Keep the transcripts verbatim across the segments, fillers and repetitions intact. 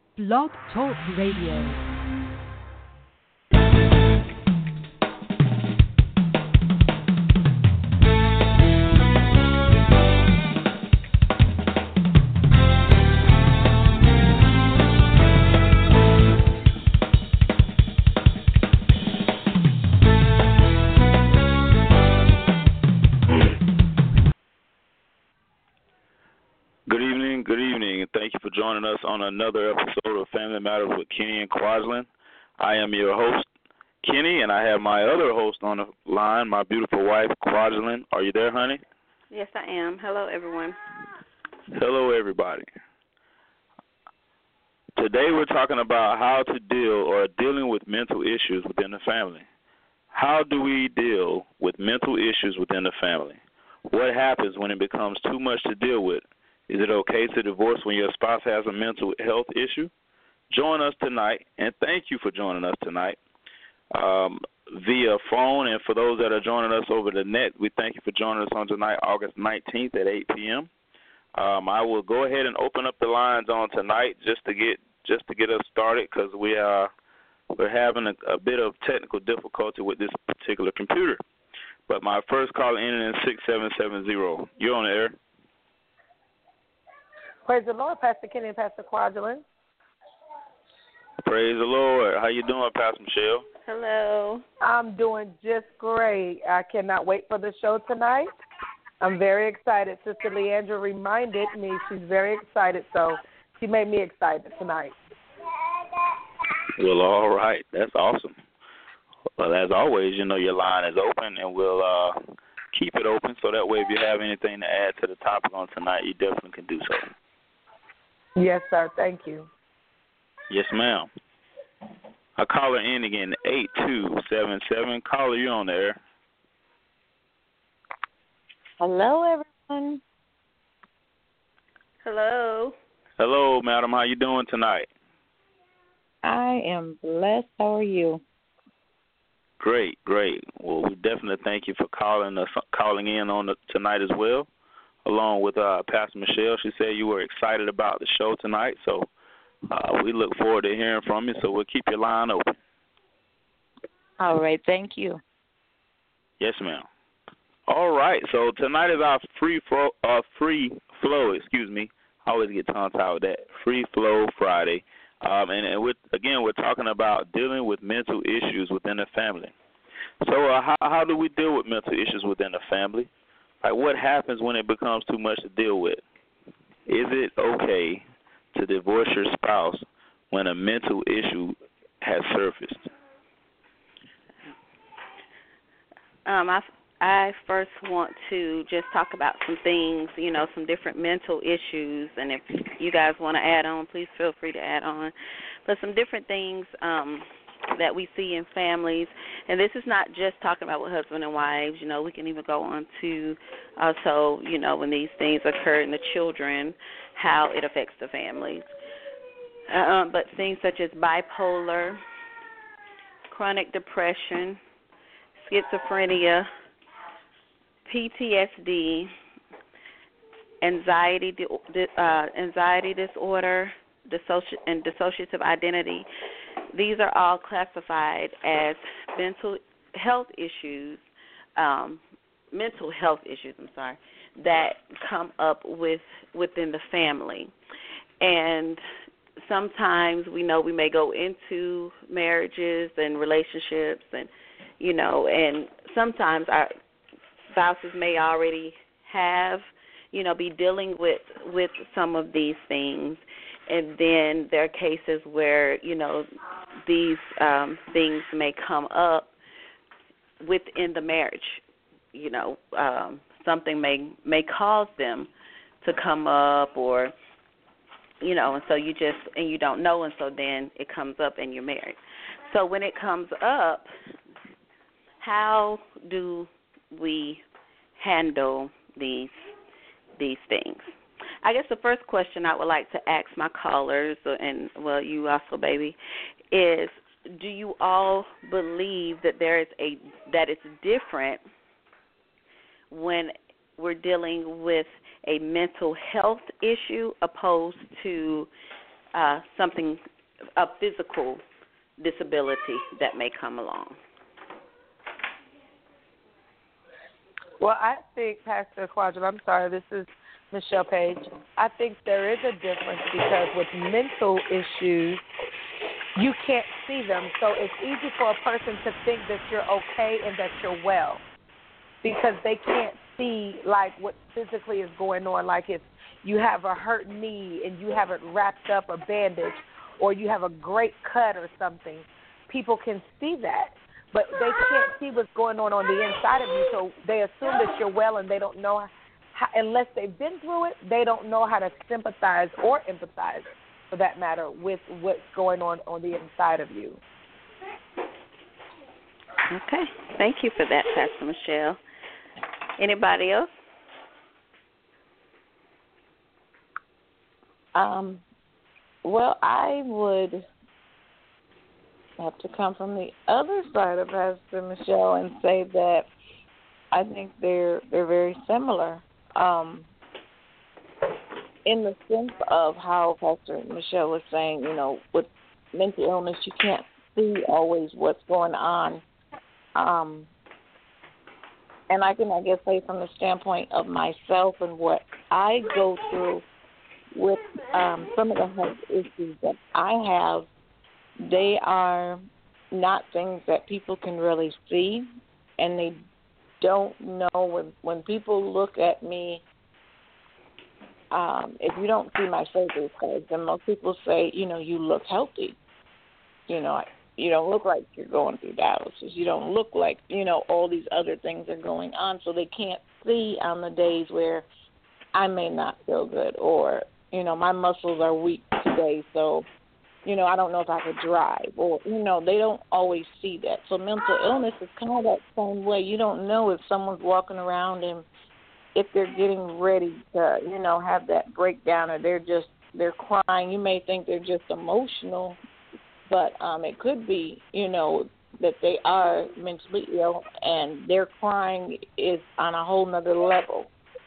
Blog Talk Radio. Joining us on another episode of Family Matters with Kenny and Kwajalein. I am your host, Kenny, and I have my other host on the line, my beautiful wife, Kwajalein. Are you there, honey? Yes, I am. Hello, everyone. Hello, everybody. Today we're talking about how to deal or dealing with mental issues within the family. How do we deal with mental issues within the family? What happens when it becomes too much to deal with? Is it okay to divorce when your spouse has a mental health issue? Join us tonight, and thank you for joining us tonight um, via phone. And for those that are joining us over the net, we thank you for joining us on tonight, August nineteenth at eight p.m. Um, I will go ahead and open up the lines on tonight just to get just to get us started because we are we're having a, a bit of technical difficulty with this particular computer. But my first call in is six seven seven zero. You're on the air. Praise the Lord, Pastor Kenny and Pastor Kwajalein. Praise the Lord. How you doing, Pastor Michelle? Hello. I'm doing just great. I cannot wait for the show tonight. I'm very excited. Sister Leandra reminded me she's very excited, so she made me excited tonight. Well, all right. That's awesome. Well, as always, you know your line is open, and we'll uh, keep it open so that way if you have anything to add to the topic on tonight, you definitely can do so. Yes, sir. Thank you. Yes, ma'am. I call her in again, eight two seven seven. Caller, you on the air. Hello, everyone. Hello. Hello, madam. How you doing tonight? I am blessed. How are you? Great, great. Well, we definitely thank you for calling us, calling in on the, tonight as well. Along with uh, Pastor Michelle, she said you were excited about the show tonight, so uh, we look forward to hearing from you. So we'll keep your line open. All right, thank you. Yes, ma'am. All right, so tonight is our free flow. Uh, free flow, excuse me. I always get tongue tied with that. Free Flow Friday, um, and, and we're, again, we're talking about dealing with mental issues within the family. So uh, how how do we deal with mental issues within the family? Like, what happens when it becomes too much to deal with? Is it okay to divorce your spouse when a mental issue has surfaced? Um, I, I first want to just talk about some things, you know, some different mental issues, and if you guys want to add on, please feel free to add on. But some different things um, that we see in families, and this is not just talking about with husband and wives. You know, we can even go on to also, you know, when these things occur in the children, how it affects the families. Um, but things such as bipolar, chronic depression, schizophrenia, P T S D, anxiety, uh, anxiety disorder, dissoci- and dissociative identity. These are all classified as mental health issues, um, mental health issues, I'm sorry, that come up with within the family. And sometimes we know we may go into marriages and relationships and, you know, and sometimes our spouses may already have, you know, be dealing with, with some of these things. And then there are cases where, you know, these um, things may come up within the marriage. You know, um, something may may cause them to come up, or, you know, and so you just, and you don't know, and so then it comes up and you're married. So when it comes up, how do we handle these these things? I guess the first question I would like to ask my callers, and, well, you also, baby, is do you all believe that there is a that it's different when we're dealing with a mental health issue opposed to uh, something, a physical disability that may come along. Well, I think, Pastor Quadra, I'm sorry, this is Michelle Page. I think there is a difference because with mental issues, you can't see them. So it's easy for a person to think that you're okay and that you're well because they can't see, like, what physically is going on. Like if you have a hurt knee and you have it wrapped up or bandaged or you have a great cut or something, people can see that. But they can't see what's going on on the inside of you, so they assume that you're well and they don't know how, unless they've been through it, they don't know how to sympathize or empathize, for that matter, with what's going on on the inside of you. Okay. Thank you for that, Pastor Michelle. Anybody else? Um, well, I would have to come from the other side of Pastor Michelle and say that I think they're they're very similar um, in the sense of how Pastor Michelle was saying, you know, with mental illness, you can't see always what's going on. Um, and I can, I guess, say from the standpoint of myself and what I go through with um, some of the health issues that I have, they are not things that people can really see, and they don't know when when people look at me. Um, if you don't see my surgery cards, then most people say, you know, you look healthy. You know, you don't look like you're going through dialysis. You don't look like, you know, all these other things are going on. So they can't see on the days where I may not feel good or, you know, my muscles are weak today, so you know, I don't know if I could drive, or, you know, they don't always see that. So mental illness is kind of that same way. You don't know if someone's walking around and if they're getting ready to, you know, have that breakdown, or they're just, they're crying. You may think they're just emotional, but um, it could be, you know, that they are mentally ill and their crying is on a whole nother level.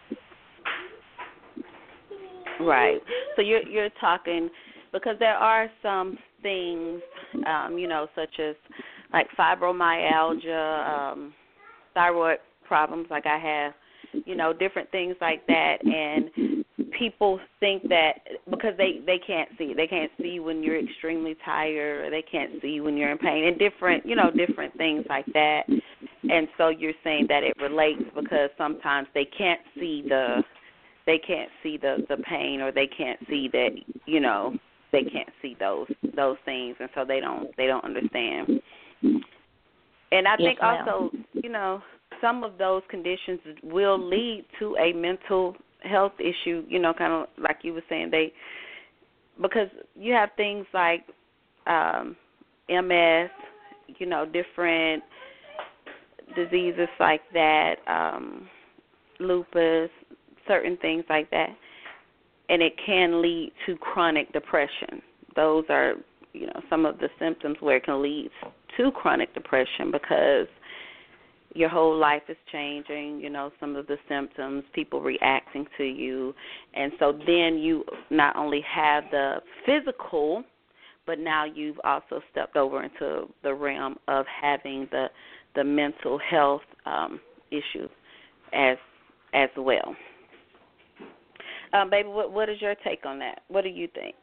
Right. So you're you're talking, because there are some things, um, you know, such as like fibromyalgia, um, thyroid problems like I have, you know, different things like that. And people think that because they, they can't see, they can't see when you're extremely tired, or they can't see when you're in pain, and different, you know, different things like that. And so you're saying that it relates because sometimes they can't see the, they can't see the, the pain, or they can't see that, you know, they can't see those those things, and so they don't they don't understand. And I yes, think ma'am. also, you know, some of those conditions will lead to a mental health issue. You know, kind of like you were saying, they because you have things like um, M S, you know, different diseases like that, um, lupus, certain things like that. And it can lead to chronic depression. Those are, you know, some of the symptoms where it can lead to chronic depression because your whole life is changing, you know, some of the symptoms, people reacting to you. And so then you not only have the physical, but now you've also stepped over into the realm of having the the mental health um, issue as as well. Um, baby, what what is your take on that? What do you think?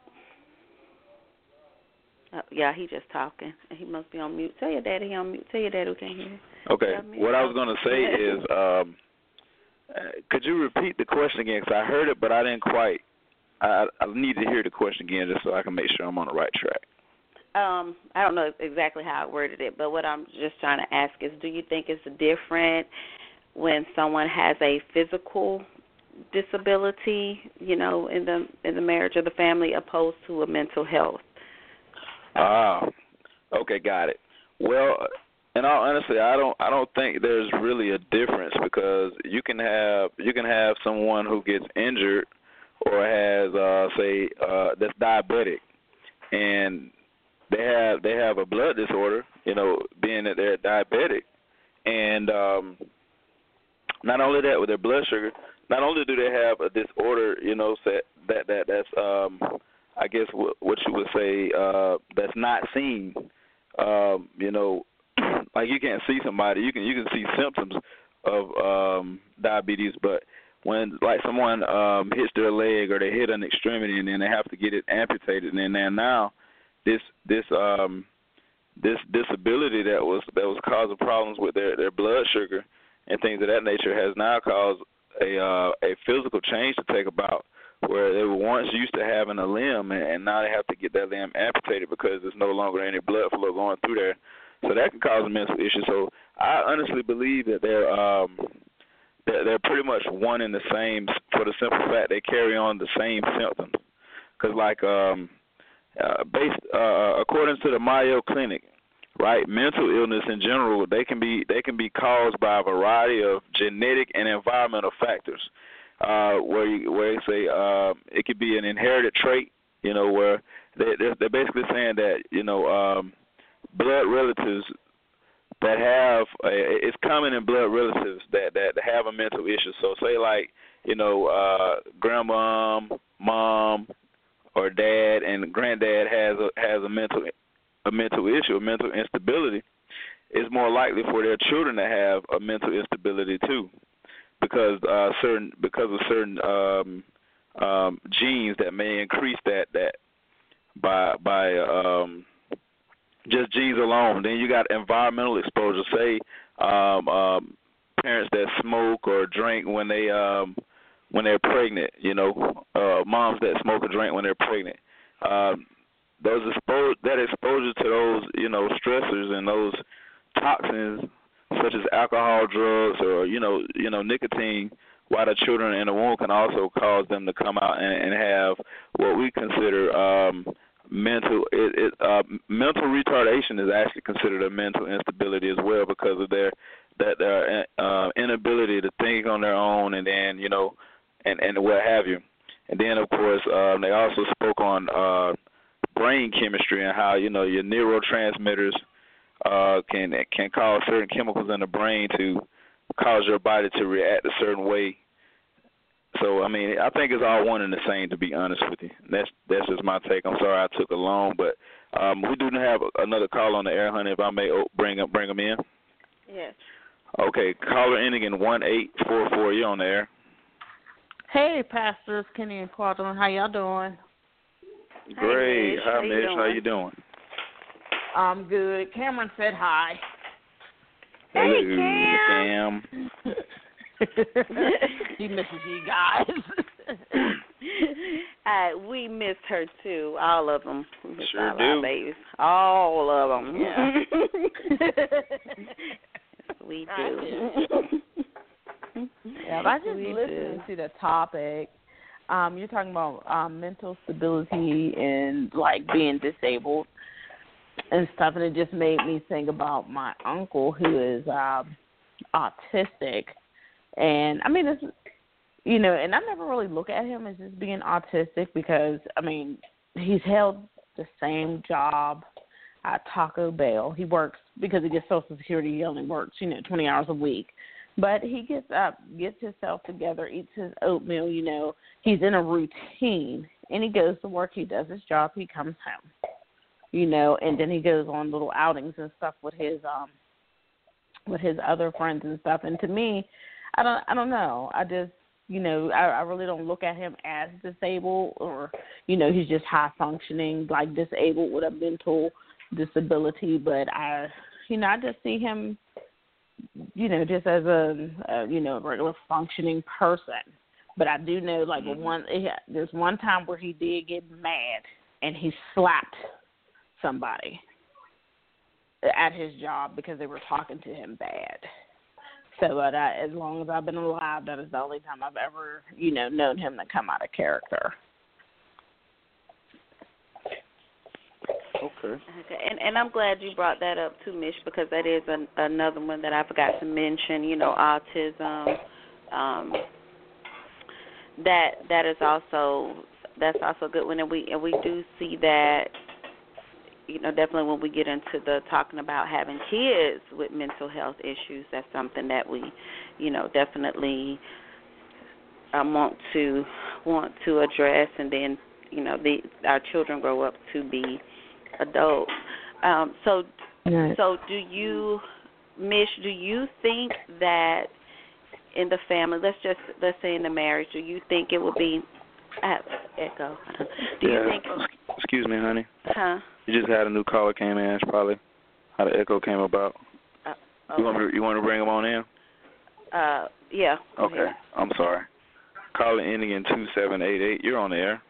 Uh, yeah, he just talking. He must be on mute. Tell your daddy he on mute. Tell your daddy we can't hear. Okay. What I was going to say is, um, uh, could you repeat the question again? Because I heard it, but I didn't quite. I, I need to hear the question again just so I can make sure I'm on the right track. Um, I don't know exactly how I worded it, but what I'm just trying to ask is, do you think it's different when someone has a physical disability, you know, in the in the marriage or the family, opposed to a mental health? Ah, okay, got it. Well, in all honesty, I don't I don't think there's really a difference because you can have you can have someone who gets injured or has uh, say uh, that's diabetic, and they have they have a blood disorder, you know, being that they're diabetic, and um, not only that with their blood sugar. Not only do they have a disorder, you know, that that that's um, I guess what, what you would say uh, that's not seen. Um, you know, like you can't see somebody. You can you can see symptoms of um, diabetes, but when like someone um, hits their leg or they hit an extremity and then they have to get it amputated, and then now this this um, this disability that was that was causing problems with their, their blood sugar and things of that nature has now caused a uh, a physical change to take about, where they were once used to having a limb and, and now they have to get that limb amputated because there's no longer any blood flow going through there. So that can cause a mental issue. So I honestly believe that they're um, they're, they're pretty much one and the same, for the simple fact they carry on the same symptoms. Because like um, uh, based uh, according to the Mayo Clinic, right, mental illness in general, they can be they can be caused by a variety of genetic and environmental factors. Uh, where you, where they say uh, it could be an inherited trait, you know, where they they're, they're basically saying that you know um, blood relatives that have a, it's common in blood relatives that that have a mental issue. So say like you know uh, grandma, mom, or dad and granddad has a has a mental a mental issue, a mental instability. It's more likely for their children to have a mental instability too, because uh, certain because of certain um, um, genes that may increase that that by by um, just genes alone. Then you got environmental exposure. Say um, um, parents that smoke or drink when they um, when they're pregnant. You know, uh, moms that smoke or drink when they're pregnant. Um, those expose that exposure to those you know stressors and those toxins, such as alcohol, drugs, or you know, you know, nicotine, while the children in the womb can also cause them to come out and, and have what we consider um, mental. It, it, uh, mental retardation is actually considered a mental instability as well, because of their that their uh, inability to think on their own, and then you know, and and what have you. And then of course um, they also spoke on uh, brain chemistry and how you know your neurotransmitters Uh, can can cause certain chemicals in the brain to cause your body to react a certain way. So I mean, I think it's all one and the same, to be honest with you. That's that's just my take. I'm sorry I took a long, but um, we do have another call on the air, honey. If I may bring them bring them in. Yes. Okay, caller ending in one eight four four. You're on the air. Hey, Pastors Kenny and Quadron, how y'all doing? Great. Hey, Hi, Mitch. Mitch. How you doing? I'm good. Cameron said hi. Hey, Hello, Cam. Cam. He misses you guys. uh, we missed her too. All of them. We missed Sure all do. our babies. All of them. Yeah. we I do. Yeah, I just We listening do. to the topic. Um, you're talking about um, mental stability and like being disabled and stuff, and it just made me think about my uncle who is um, autistic. And I mean, it's, you know, and I never really look at him as just being autistic because, I mean, he's held the same job at Taco Bell. He works, because he gets Social Security, he only works, you know, twenty hours a week. But he gets up, gets himself together, eats his oatmeal, you know. He's in a routine, and he goes to work. He does his job. He comes home, you know, and then he goes on little outings and stuff with his um with his other friends and stuff. And to me, I don't I don't know. I just, you know, I, I really don't look at him as disabled, or, you know, he's just high functioning, like disabled with a mental disability. But I, you know, I just see him, you know, just as a, a you know, regular functioning person. But I do know, like, mm-hmm. one there's one time where he did get mad and he slapped somebody at his job because they were talking to him bad. So, but I, as long as I've been alive, that is the only time I've ever, you know, known him to come out of character. Okay. Okay, and and I'm glad you brought that up too, Mish, because that is an, another one that I forgot to mention. You know, autism. Um, that that is also that's also a good one, and we and we do see that. You know, definitely when we get into the talking about having kids with mental health issues, that's something that we, you know, definitely um, want to want to address. And then you know the our children grow up to be adults. Um, so, Right. so do you, Mish? Do you think that in the family, let's just let's say in the marriage, do you think it would be? I have echo. Do yeah. you think? Excuse me, honey. Huh? You just had a new caller came in. It's probably how the echo came about. Uh, okay. You want me, you want to bring them on in? Uh, yeah. go Okay. ahead. I'm sorry. Caller ending in two seven eight eight. You're on the air.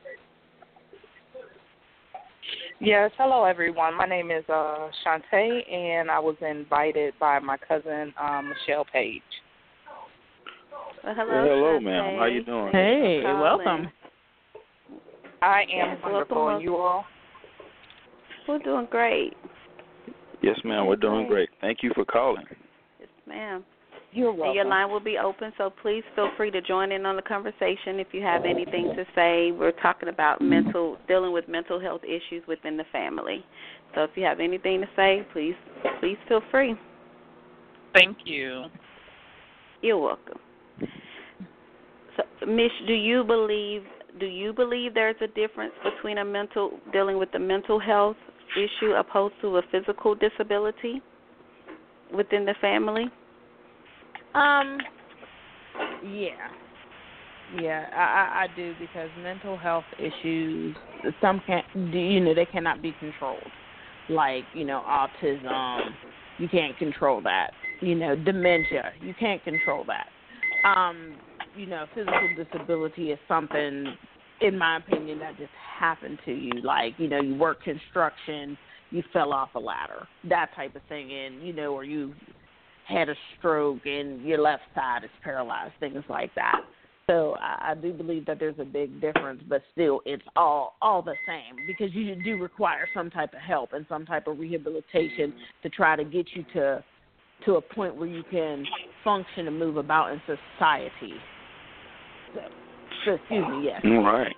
Yes, hello everyone. My name is uh, Shantae, and I was invited by my cousin um, Michelle Page. Well, hello, Well, hello, Shantae. ma'am. How you doing? Hey, Calling. welcome. I am Yes, wonderful, welcome, and you all? We're doing great. Yes, ma'am. We're doing Okay. great. Thank you for calling. Yes, ma'am. You're And welcome. your line will be open, so please feel free to join in on the conversation if you have anything to say. We're talking about mental, dealing with mental health issues within the family. So if you have anything to say, please, please feel free. Thank you. You're welcome. So, Mish, do you believe do you believe there's a difference between a mental dealing with a mental health issue opposed to a physical disability within the family? Um, yeah, yeah, I, I, I do because mental health issues, some can't, you know, they cannot be controlled. Like, you know, autism, you can't control that. You know, dementia, you can't control that. Um, you know, physical disability is something, in my opinion, that just happened to you. Like, you know, you work construction, you fell off a ladder, that type of thing, and you know, or you had a stroke and your left side is paralyzed, things like that. So I, I do believe that there's a big difference, but still it's all all the same because you do require some type of help and some type of rehabilitation to try to get you to to a point where you can function and move about in society. So, so excuse me, yes. All right.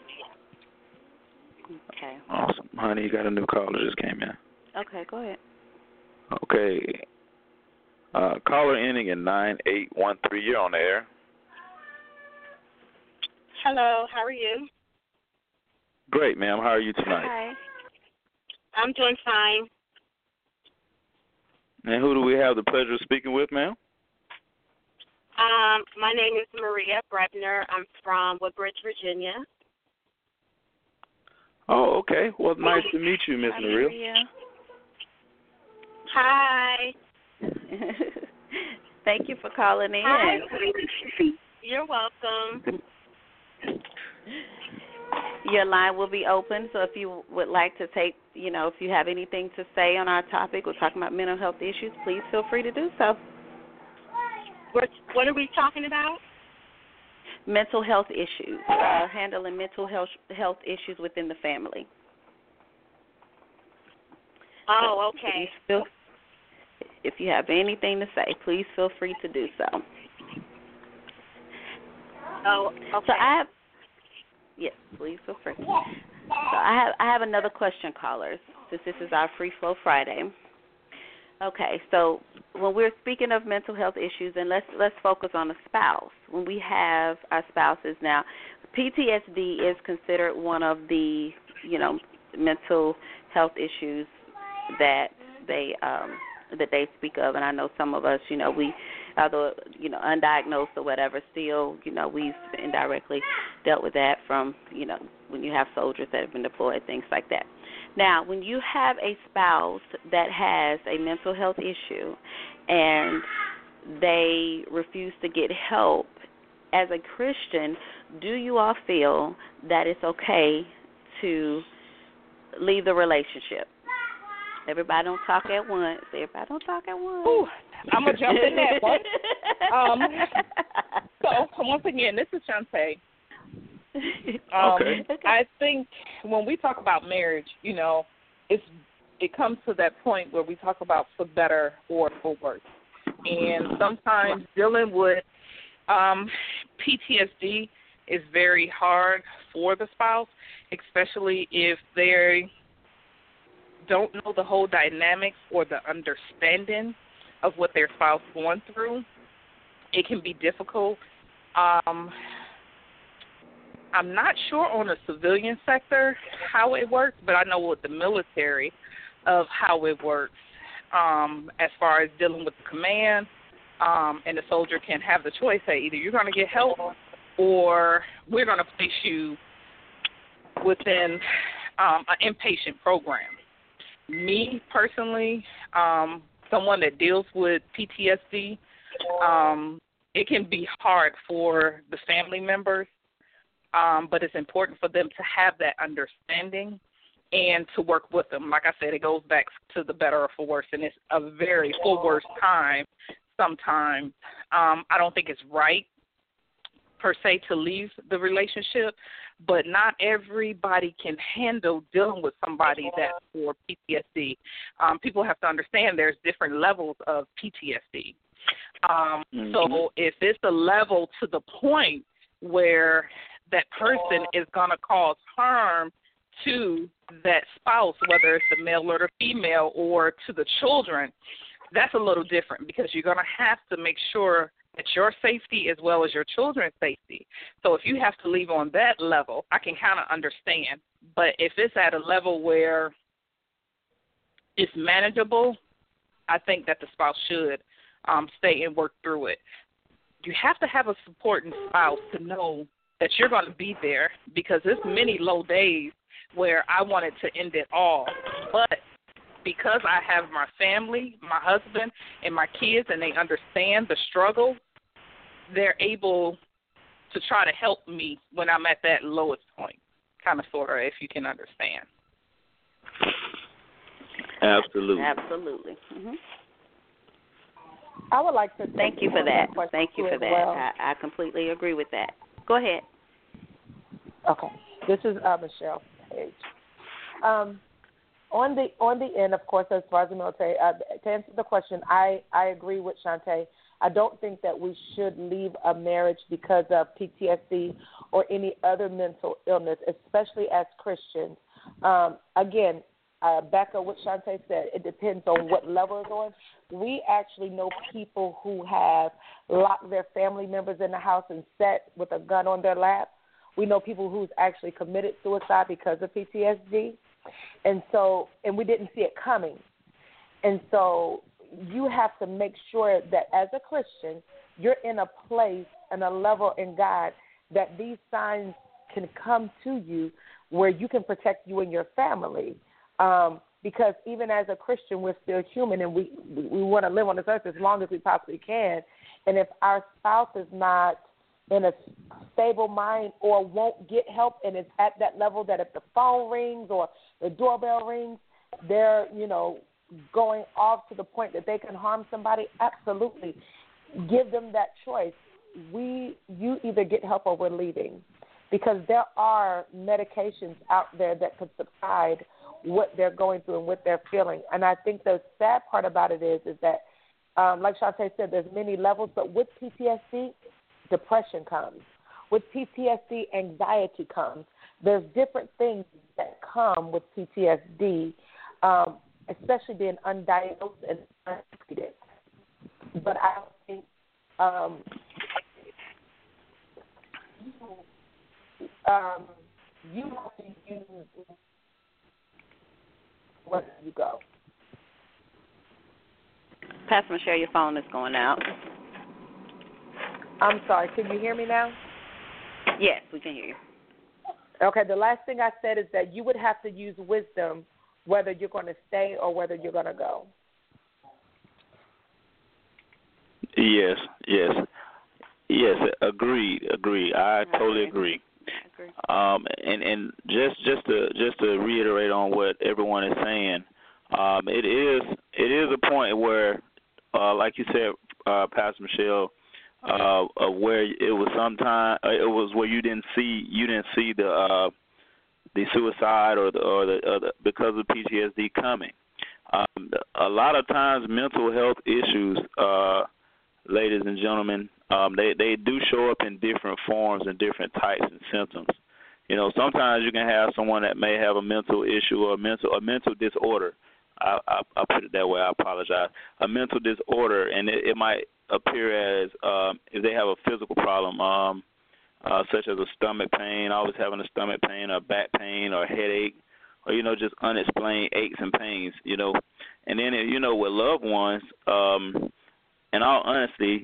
Okay. Awesome. Honey, you got a new caller just came in. Okay, go ahead. Okay. Uh, caller ending in nine eight one three. You're on the air. Hello, how are you? Great, ma'am. How are you tonight? Hi. I'm doing fine. And who do we have the pleasure of speaking with, ma'am? Um, my name is Maria Brebner. I'm from Woodbridge, Virginia. Oh, okay. Well, nice to meet you, Miss Hi, Maria. Maria. Hi. Thank you for calling in. Hi. You're welcome. Your line will be open, so if you would like to take, you know, if you have anything to say on our topic, we're talking about mental health issues, please feel free to do so. What, what are we talking about? Mental health issues, uh, handling mental health health issues within the family. Oh, So okay. If you, feel, if you have anything to say, please feel free to do so. Oh, okay. So I have, yes, please feel free. So I have I have another question, callers, since this is our Free Flow Friday. Okay, so when we're speaking of mental health issues, and let's let's focus on a spouse. When we have our spouses now, P T S D is considered one of the, you know, mental health issues that they um, that they speak of, and I know some of us, you know, we, although, you know, undiagnosed or whatever, still, you know, we've indirectly dealt with that from, you know, when you have soldiers that have been deployed, things like that. Now, when you have a spouse that has a mental health issue and they refuse to get help, as a Christian, do you all feel that it's okay to leave the relationship? Everybody don't talk at once. Everybody don't talk at once. Ooh, I'm going to jump in that one. Um, so, once again, this is Shantae. Um, Okay. I think when we talk about marriage, you know, it's it comes to that point where we talk about for better or for worse. And sometimes dealing with um, P T S D is very hard for the spouse, especially if they don't know the whole dynamics or the understanding of what their spouse is going through. It can be difficult. Um I'm not sure on the civilian sector how it works, but I know with the military of how it works um, as far as dealing with the command, um, and the soldier can have the choice, hey, either you're going to get help or we're going to place you within um, an inpatient program. Me, personally, um, someone that deals with P T S D, um, it can be hard for the family members, um, but it's important for them to have that understanding and to work with them. Like I said, it goes back to the better or for worse, and it's a very for worse time sometimes. Um, I don't think it's right, per se, to leave the relationship, but not everybody can handle dealing with somebody that's for P T S D. Um, people have to understand there's different levels of P T S D. Um, mm-hmm. So if it's a level to the point where that person is going to cause harm to that spouse, whether it's the male or the female or to the children, that's a little different because you're going to have to make sure that your safety as well as your children's safety. So if you have to leave on that level, I can kind of understand. But if it's at a level where it's manageable, I think that the spouse should um, stay and work through it. You have to have a supporting spouse to know that you're going to be there because there's many low days where I wanted to end it all. But because I have my family, my husband, and my kids, and they understand the struggle, they're able to try to help me when I'm at that lowest point, kind of, sort of, if you can understand. Absolutely. Absolutely. Mm-hmm. I would like to thank you for that. Thank you for that. Well. I, I completely agree with that. Go ahead. Okay. This is uh, Michelle Page. Um, on the on the end, of course, as far as the military, uh, to answer the question, I, I agree with Shantae. I don't think that we should leave a marriage because of P T S D or any other mental illness, especially as Christians. Um, again, uh, back on what Shantae said, it depends on what level it's on. We actually know people who have locked their family members in the house and sat with a gun on their lap. We know people who's actually committed suicide because of P T S D. And so, and we didn't see it coming. And so you have to make sure that as a Christian, you're in a place and a level in God that these signs can come to you where you can protect you and your family. Um, because even as a Christian, we're still human and we, we, we want to live on this earth as long as we possibly can. And if our spouse is not in a stable mind or won't get help and it's at that level that if the phone rings or the doorbell rings, they're, you know, going off to the point that they can harm somebody, absolutely. Give them that choice. We, you either get help or we're leaving because there are medications out there that could subside what they're going through and what they're feeling. And I think the sad part about it is, is that, um, like Shantae said, there's many levels, but with P T S D, depression comes. With P T S D, anxiety comes. There's different things that come with P T S D, um, especially being undiagnosed and untreated. But I don't think um, um, you have to use where you go. Pastor Michelle, your phone is going out. I'm sorry, can you hear me now? Yes, we can hear you. Okay, the last thing I said is that you would have to use wisdom whether you're going to stay or whether you're going to go. Yes, yes. Yes, agreed, agreed. I Okay. totally agree. I agree. Um, and, and just just to just to reiterate on what everyone is saying, um, it is it is a point where, uh, like you said, uh, Pastor Michelle, uh, uh, where it was sometime uh, it was where you didn't see you didn't see the uh, the suicide or the or the, or the because of P T S D coming. Um, a lot of times, mental health issues, uh, ladies and gentlemen, um, they they do show up in different forms and different types and symptoms. You know, sometimes you can have someone that may have a mental issue or a mental a mental disorder. I, I, I'll put it that way. I apologize. A mental disorder, and it, it might appear as um, if they have a physical problem, um, uh, such as a stomach pain, always having a stomach pain, or back pain, or headache, or you know, just unexplained aches and pains. You know, and then you know, with loved ones, um, in all honesty,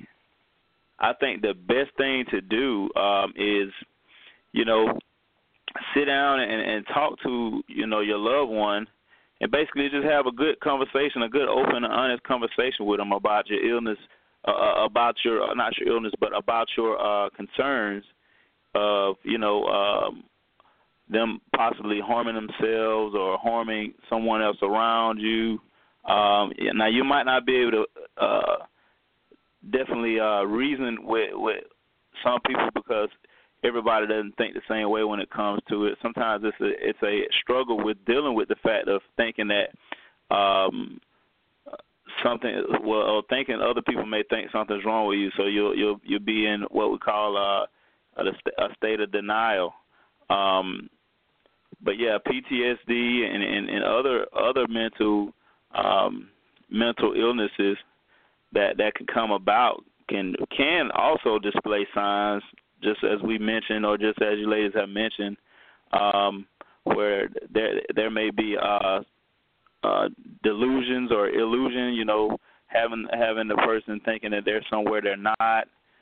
I think the best thing to do um, is, you know, sit down and, and talk to, you know, your loved one, and basically just have a good conversation, a good, open, and honest conversation with them about your illness, uh, about your, not your illness, but about your uh, concerns of, you know, um, them possibly harming themselves or harming someone else around you. Um, now, you might not be able to uh, definitely uh, reason with, with some people because everybody doesn't think the same way when it comes to it. Sometimes it's a it's a struggle with dealing with the fact of thinking that um, something, well, or thinking other people may think something's wrong with you. So you'll you'll you'll be in what we call uh, a, a state of denial. Um, but yeah, P T S D and, and, and other other mental um, mental illnesses that that can come about can can also display signs, just as we mentioned, or just as you ladies have mentioned, um, where there there may be uh, uh, delusions or illusion, you know, having having the person thinking that they're somewhere they're not,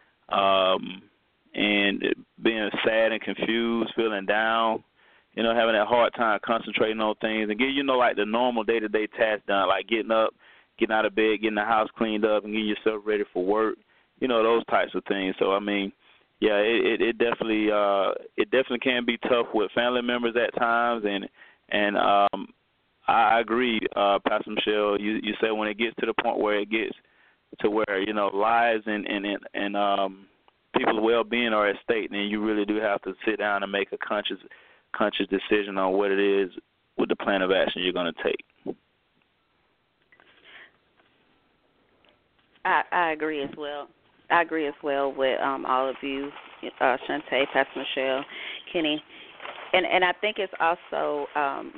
um, and being sad and confused, feeling down, you know, having that hard time concentrating on things, and get, you know, like the normal day-to-day tasks done, like getting up, getting out of bed, getting the house cleaned up, and getting yourself ready for work, you know, those types of things. So, I mean, yeah, it, it, it definitely uh, it definitely can be tough with family members at times, and and um, I agree, uh, Pastor Michelle. You you said when it gets to the point where it gets to where, you know, lives and and and, and um, people's well-being are at stake, then you really do have to sit down and make a conscious conscious decision on what it is with the plan of action you're going to take. I, I agree as well. I agree as well with um, all of you, uh, Shantae, Pastor Michelle, Kenny, and and I think it's also. Um,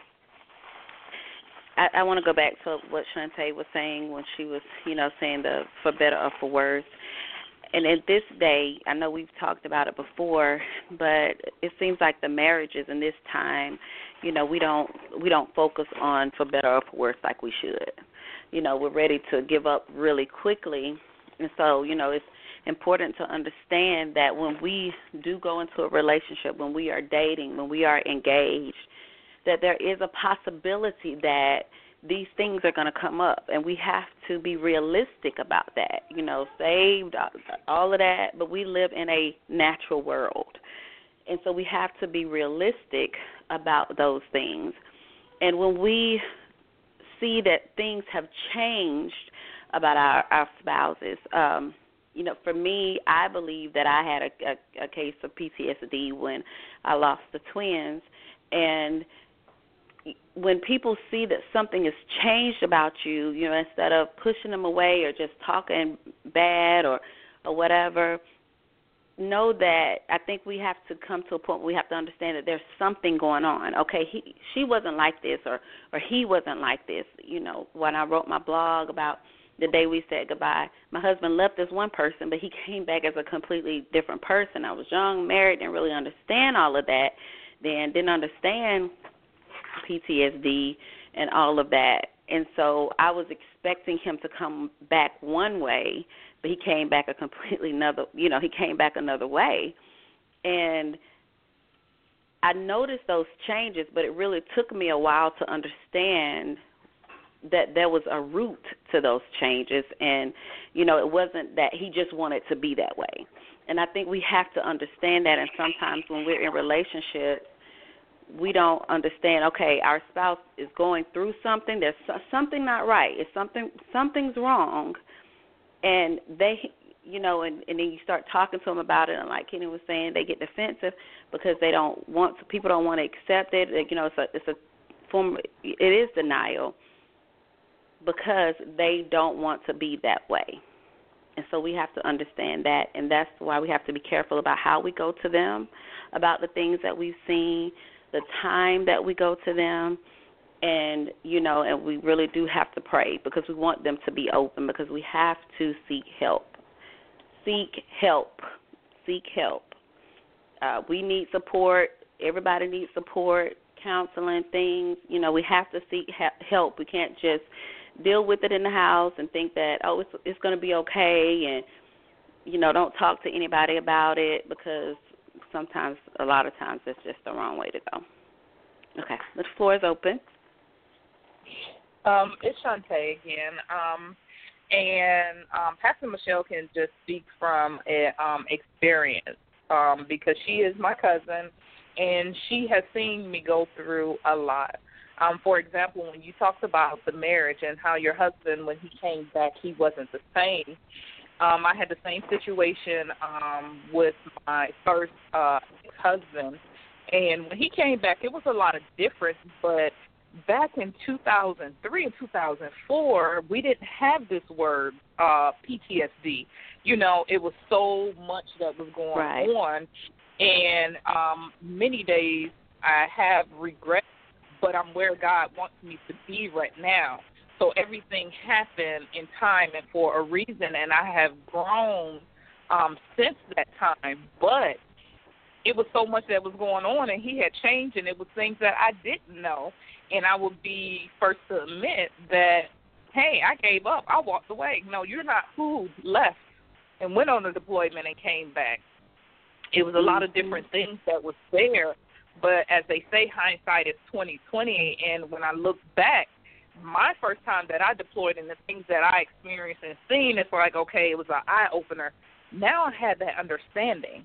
I, I want to go back to what Shantae was saying when she was, you know, saying the for better or for worse. And in this day, I know we've talked about it before, but it seems like the marriages in this time, you know, we don't we don't focus on for better or for worse like we should. You know, we're ready to give up really quickly. And so, you know, it's important to understand that when we do go into a relationship, when we are dating, when we are engaged, that there is a possibility that these things are going to come up, and we have to be realistic about that. You know, saved, all of that, but we live in a natural world. And so we have to be realistic about those things. And when we see that things have changed about our, our spouses. Um, you know, for me, I believe that I had a, a, a case of P T S D when I lost the twins. And when people see that something has changed about you, you know, instead of pushing them away or just talking bad or, or whatever, know that I think we have to come to a point where we have to understand that there's something going on. Okay, he, she wasn't like this, or, or he wasn't like this. You know, when I wrote my blog about the day we said goodbye, my husband left as one person, but he came back as a completely different person. I was young, married, didn't really understand all of that then, didn't understand P T S D and all of that. And so I was expecting him to come back one way, but he came back a completely another, you know, he came back another way. And I noticed those changes, but it really took me a while to understand that there was a root to those changes, and, you know, it wasn't that he just wanted to be that way. And I think we have to understand that, and sometimes when we're in relationships, we don't understand, okay, our spouse is going through something, there's something not right, it's something, something's wrong, and they, you know, and, and then you start talking to them about it, and like Kenny was saying, they get defensive because they don't want to, people don't want to accept it. You know, it's a, it's a form, it is denial because they don't want to be that way. And so we have to understand that, and that's why we have to be careful about how we go to them, about the things that we've seen, the time that we go to them, and, you know, and we really do have to pray because we want them to be open, because we have to seek help. Seek help. Seek help. Uh, we need support. Everybody needs support, counseling, things. You know, we have to seek help. We can't just deal with it in the house and think that, oh, it's, it's going to be okay, and, you know, don't talk to anybody about it, because sometimes, a lot of times, it's just the wrong way to go. Okay, the floor is open. Um, it's Shantae again, um, and um, Pastor Michelle can just speak from a, um, experience um, because she is my cousin, and she has seen me go through a lot. Um, for example, when you talked about the marriage and how your husband, when he came back, he wasn't the same. Um, I had the same situation um, with my first uh, husband, and when he came back, it was a lot of difference, but back in two thousand three and two thousand four, we didn't have this word, uh, P T S D. You know, it was so much that was going right. on, and um, many days I have regret, but I'm where God wants me to be right now. So everything happened in time and for a reason, and I have grown um, since that time, but it was so much that was going on, and he had changed, and it was things that I didn't know. And I would be first to admit that, hey, I gave up. I walked away. No, you're not who left and went on a deployment and came back. It was a lot of different things that was there. But as they say, hindsight is twenty twenty. And when I look back, my first time that I deployed and the things that I experienced and seen, it's like, okay, it was an eye-opener. Now I had that understanding.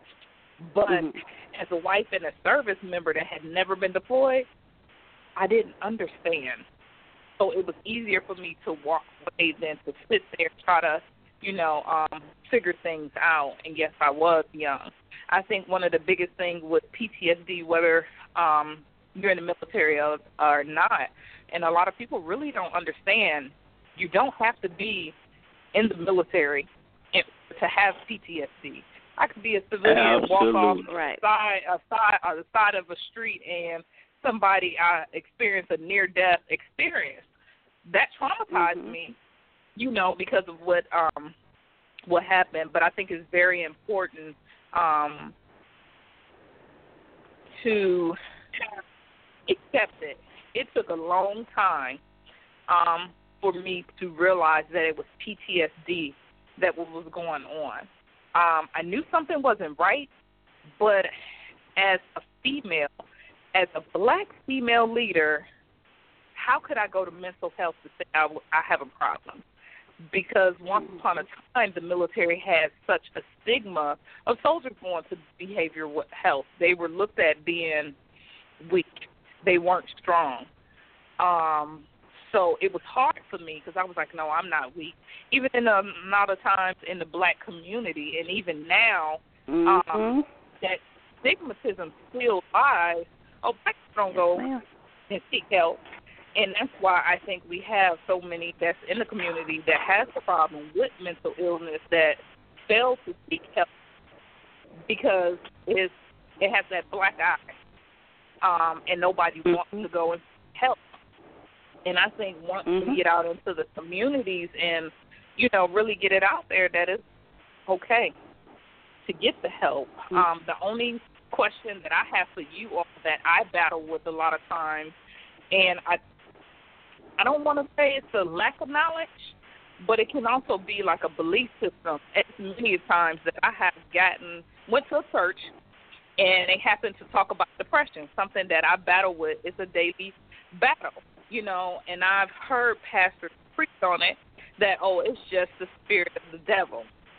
But mm-hmm. as a wife and a service member that had never been deployed, I didn't understand. So it was easier for me to walk away than to sit there and try to, you know, um, figure things out. And yes, I was young. I think one of the biggest things with P T S D, whether um, you're in the military or, or not, and a lot of people really don't understand, you don't have to be in the military to have P T S D. I could be a civilian and walk off right. the side, a side, or the side of a street and somebody uh, experienced a near-death experience. That traumatized mm-hmm. me, you know, because of what um, what happened. But I think it's very important um, to accept it. It took a long time um, for me to realize that it was P T S D that was going on. Um, I knew something wasn't right, but as a female, as a black female leader, how could I go to mental health to say I, I have a problem? Because once upon a time, the military had such a stigma of soldiers going to behavioral health. They were looked at being weak. They weren't strong. Um, so it was hard for me because I was like, no, I'm not weak. Even in a lot of times in the black community, and even now, mm-hmm. um, that stigmatism still lies. Oh, blacks don't go and seek help. And that's why I think we have so many that's in the community that has a problem with mental illness that fail to seek help because it's, it has that black eye, um, and nobody mm-hmm. wants to go and help. And I think once mm-hmm. we get out into the communities and, you know, really get it out there that it's okay to get the help. Mm-hmm. Um, the only question that I have for you all that I battle with a lot of times, and I I don't want to say it's a lack of knowledge, but it can also be like a belief system. As many times that I have gotten, went to a church, and they happen to talk about depression, something that I battle with. It's a daily battle, you know, and I've heard pastors preach on it that, oh, it's just the spirit of the devil.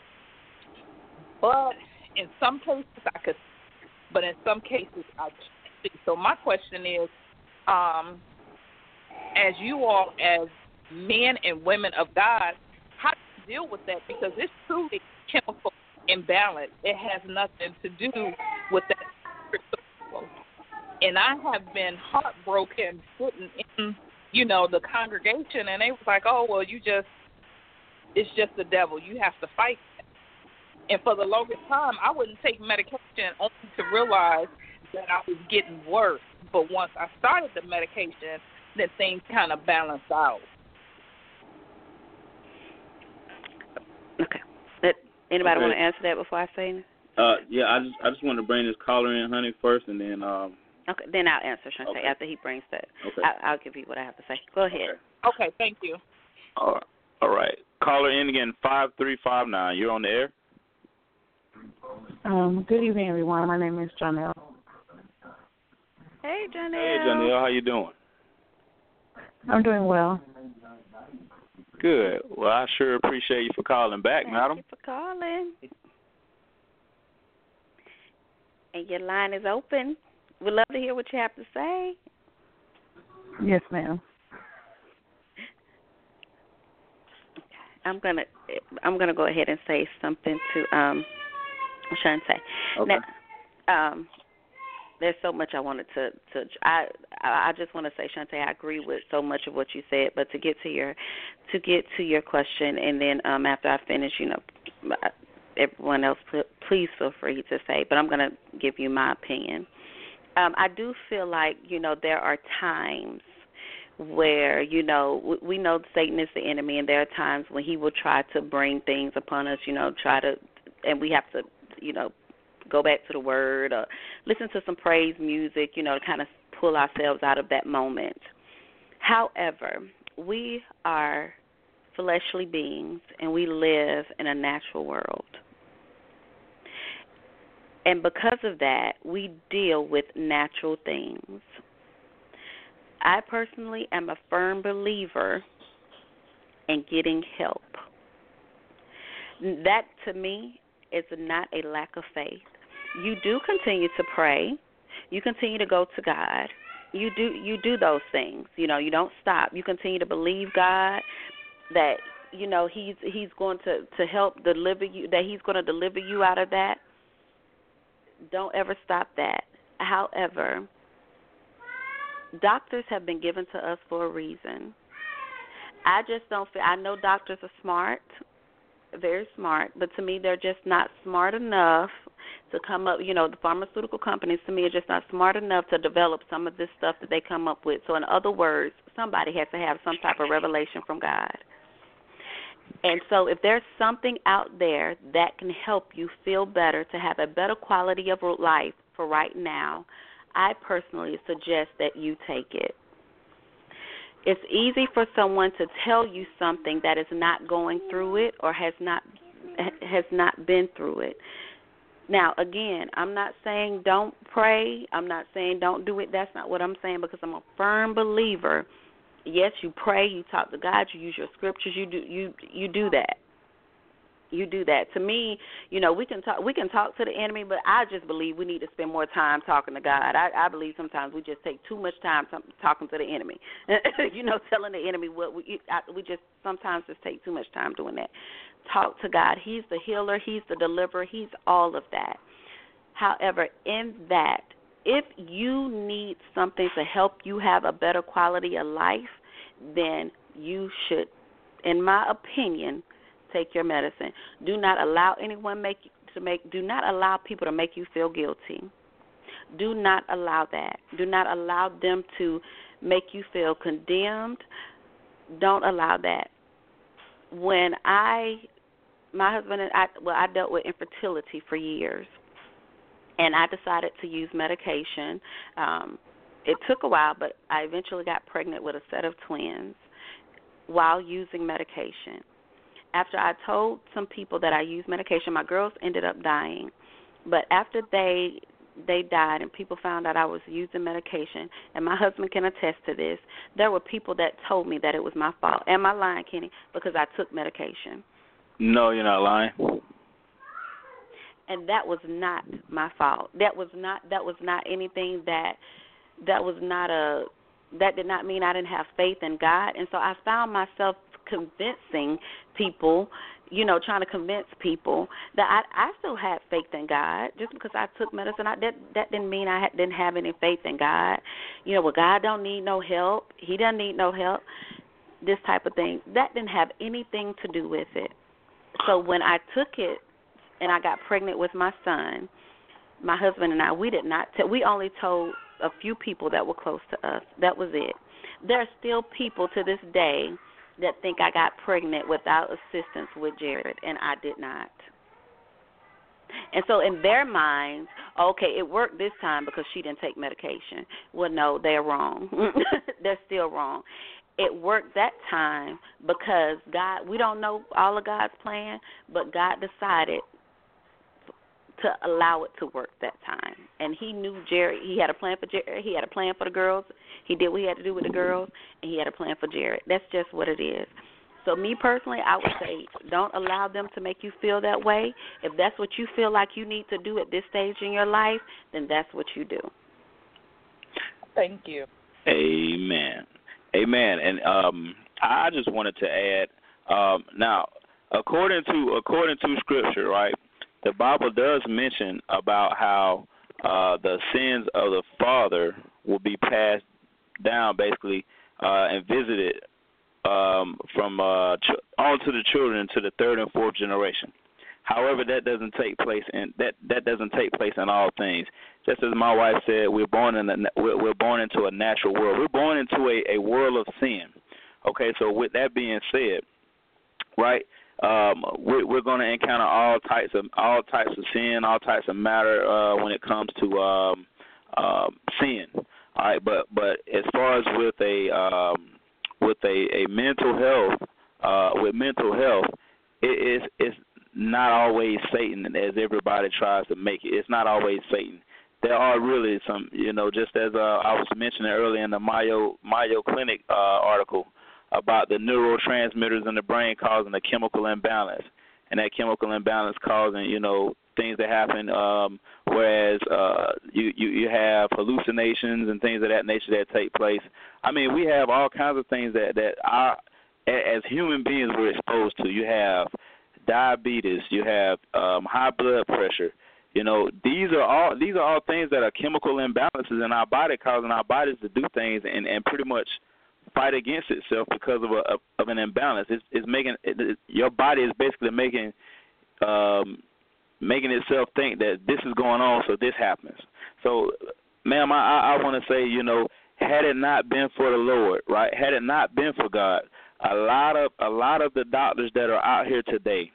But in some cases I could, but in some cases I can't see. So my question is, um, as you all, as men and women of God, how do you deal with that? Because it's truly chemical imbalance. It has nothing to do with that. And I have been heartbroken sitting in, you know, the congregation, and they was like, oh, well, you just, it's just the devil. You have to fight that. And for the longest time, I wouldn't take medication only to realize that I was getting worse. But once I started the medication, then things kind of balanced out. Okay. That, anybody want to answer that before I say anything? Uh, yeah, I just I just want to bring this caller in, honey, first, and then um. Okay, then I'll answer, Shante, Okay. after he brings that. Okay. I, I'll give you what I have to say. Go ahead. Okay, thank you. All right. All right. Caller in again, five three five nine. You're on the air. Um, good evening, everyone. My name is Janelle. Hey, Janelle. Hey, Janelle, how you doing? I'm doing well. Good. Well, I sure appreciate you for calling back, Thank madam. you for calling. And your line is open. We'd love to hear what you have to say. Yes, ma'am. I'm gonna I'm gonna go ahead and say something to um Shante. Okay. Now, um, there's so much I wanted to to I I just want to say, Shante, I agree with so much of what you said. But to get to your to get to your question, and then um, after I finish, you know, everyone else, please feel free to say. But I'm gonna give you my opinion. Um, I do feel like, you know, there are times where, you know, we know Satan is the enemy, and there are times when he will try to bring things upon us, you know, try to, and we have to, you know, go back to the word or listen to some praise music, you know, to kind of pull ourselves out of that moment. However, we are fleshly beings, and we live in a natural world. And because of that, we deal with natural things. I personally am a firm believer in getting help. That, to me, is not a lack of faith. You do continue to pray. You continue to go to God. You do you do those things. You know, you don't stop. You continue to believe God that, you know, He's He's going to, to help deliver you, that He's going to deliver you out of that. Don't ever stop that. However, doctors have been given to us for a reason. I just don't feel, I know doctors are smart, very smart, but to me they're just not smart enough to come up, you know, the pharmaceutical companies to me are just not smart enough to develop some of this stuff that they come up with. So in other words, somebody has to have some type of revelation from God. And so if there's something out there that can help you feel better, to have a better quality of life for right now, I personally suggest that you take it. It's easy for someone to tell you something that is not going through it or has not has not been through it. Now, again, I'm not saying don't pray. I'm not saying don't do it. That's not what I'm saying, because I'm a firm believer. Yes, you pray, you talk to God, you use your scriptures, you do you you do that. You do that. To me, you know, we can talk we can talk to the enemy, but I just believe we need to spend more time talking to God. I, I believe sometimes we just take too much time t- talking to the enemy. you know, telling the enemy what we I, we just sometimes just take too much time doing that. Talk to God. He's the healer, He's the deliverer, He's all of that. However, in that, if you need something to help you have a better quality of life, then you should, in my opinion, take your medicine. Do not allow anyone make to make. Do not allow people to make you feel guilty. Do not allow that. Do not allow them to make you feel condemned. Don't allow that. When I, my husband and I, well, I dealt with infertility for years. And I decided to use medication. Um, it took a while, but I eventually got pregnant with a set of twins while using medication. After I told some people that I used medication, my girls ended up dying. But after they they died and people found out I was using medication, and my husband can attest to this, there were people that told me that it was my fault. Am I lying, Kenny? Because I took medication. No, you're not lying. And that was not my fault. That was not that was not anything that that was not a that did not mean I didn't have faith in God. And so I found myself convincing people, you know, trying to convince people that I, I still had faith in God. Just because I took medicine, I, that that didn't mean I had, didn't have any faith in God. You know, well, God don't need no help. He doesn't need no help. This type of thing. That didn't have anything to do with it. So when I took it, and I got pregnant with my son, my husband and I, we did not tell, we only told a few people that were close to us. That was it. There are still people to this day that think I got pregnant without assistance with Jared, and I did not. And so in their minds, okay, it worked this time because she didn't take medication. Well, no, they're wrong. They're still wrong. It worked that time because God, we don't know all of God's plan, but God decided to allow it to work that time. And he knew Jared, he had a plan for Jared, he had a plan for the girls, he did what he had to do with the girls, and he had a plan for Jared. That's just what it is. So me personally, I would say don't allow them to make you feel that way. If that's what you feel like you need to do at this stage in your life, then that's what you do. Thank you. Amen. Amen. And um, I just wanted to add, um, now, according to according to Scripture, right, the Bible does mention about how uh, the sins of the father will be passed down, basically, uh, and visited um, from uh, ch- on to the children to the third and fourth generation. However, that doesn't take place in that that doesn't take place in all things. Just as my wife said, we're born in a, we're, we're born into a natural world. We're born into a, a world of sin. Okay, so with that being said, right, um, we're, we're going to encounter all types of all types of sin, all types of matter uh, when it comes to um, uh, sin. All right, but but as far as with a um, with a, a mental health, uh, with mental health, it is it's not always Satan as everybody tries to make it. It's not always Satan. There are really some, you know, just as uh, I was mentioning earlier in the Mayo Mayo Clinic uh, article about the neurotransmitters in the brain causing a chemical imbalance, and that chemical imbalance causing, you know, things that happen, um, whereas uh, you, you, you have hallucinations and things of that nature that take place. I mean, we have all kinds of things that, that our, as human beings we're exposed to. You have diabetes, you have um, high blood pressure. You know, these are all these are all things that are chemical imbalances in our body, causing our bodies to do things and, and pretty much fight against itself because of a of an imbalance. It's, it's making it, your body is basically making um, making itself think that this is going on, so this happens. So, ma'am, I, I want to say, you know, had it not been for the Lord, right? Had it not been for God, a lot of a lot of the doctors that are out here today,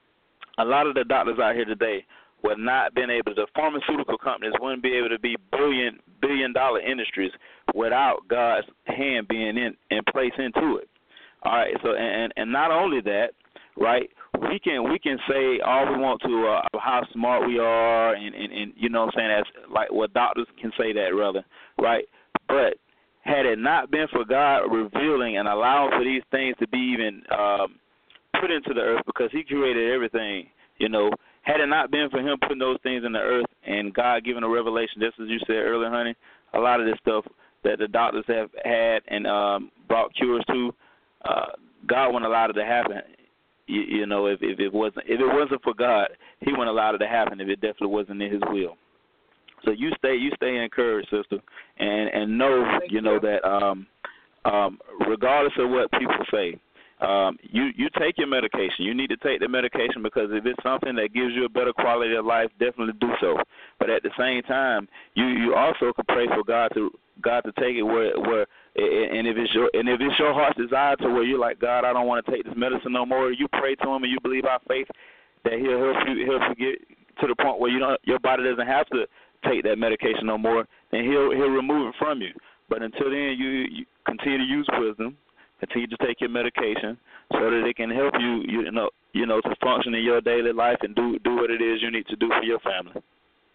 a lot of the doctors out here today would not been able to, the pharmaceutical companies wouldn't be able to be billion billion dollar industries without God's hand being in, in place into it. All right, so and and not only that, right, we can we can say all we want to uh, how smart we are and, and, and you know what I'm saying, that's like what doctors can say that rather, right? But had it not been for God revealing and allowing for these things to be even um, put into the earth, because he created everything, you know, had it not been for him putting those things in the earth and God giving a revelation, just as you said earlier, honey, a lot of this stuff that the doctors have had and um, brought cures to, uh, God wouldn't allow it to happen. You, you know, if, if it wasn't if it wasn't for God, he wouldn't allow it to happen if it definitely wasn't in his will. So you stay you stay encouraged, sister, and and know Thank you know you. that um, um, regardless of what people say, um, you you take your medication. You need to take the medication because if it's something that gives you a better quality of life, definitely do so. But at the same time, you, you also could pray for God to God to take it where where and if it's your and if it's your heart's desire to where you're like, God, I don't want to take this medicine no more. You pray to him and you believe by faith that he'll help you help you get to the point where you don't your body doesn't have to take that medication no more, then he'll he'll remove it from you. But until then, you, you continue to use wisdom, continue to take your medication so that it can help you, you know, you know, to function in your daily life and do do what it is you need to do for your family.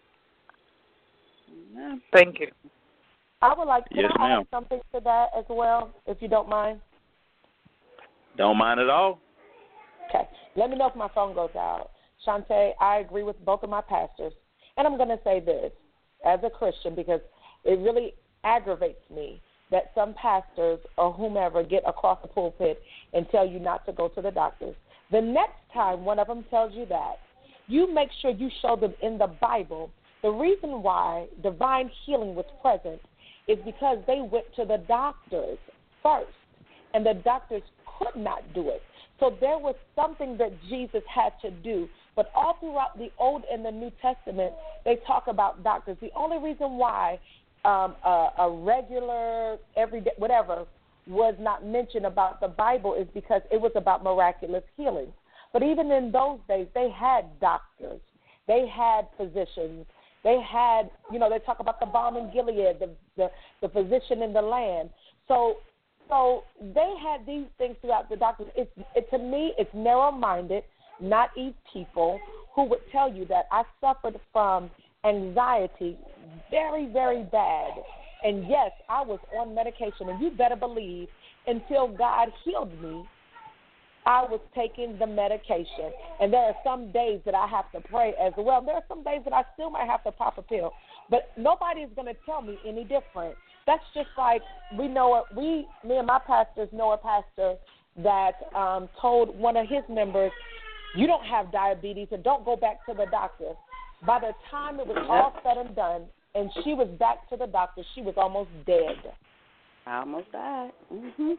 Thank you. I would like can Yes, I ma'am. add something to that as well, if you don't mind? Don't mind at all. Okay. Let me know if my phone goes out. Shantae, I agree with both of my pastors. And I'm going to say this as a Christian because it really aggravates me that some pastors or whomever get across the pulpit and tell you not to go to the doctors. The next time one of them tells you that, you make sure you show them in the Bible the reason why divine healing was present is because they went to the doctors first, and the doctors could not do it. So there was something that Jesus had to do. But all throughout the Old and the New Testament, they talk about doctors. The only reason why um, a, a regular, everyday, whatever, was not mentioned about the Bible is because it was about miraculous healing. But even in those days, they had doctors. They had physicians. They had, you know, they talk about the balm in Gilead, the the, the physician in the land. So, so they had these things throughout the doctors. It's, it, to me, it's narrow-minded, naive people who would tell you that I suffered from anxiety very, very bad. And, yes, I was on medication. And you better believe until God healed me, I was taking the medication. And there are some days that I have to pray as well. There are some days that I still might have to pop a pill. But nobody is going to tell me any different. That's just like we know it. We, me and my pastors know a pastor that um, told one of his members, you don't have diabetes and don't go back to the doctor. By the time it was all said and done and she was back to the doctor, she was almost dead. I almost died. Mm-hmm.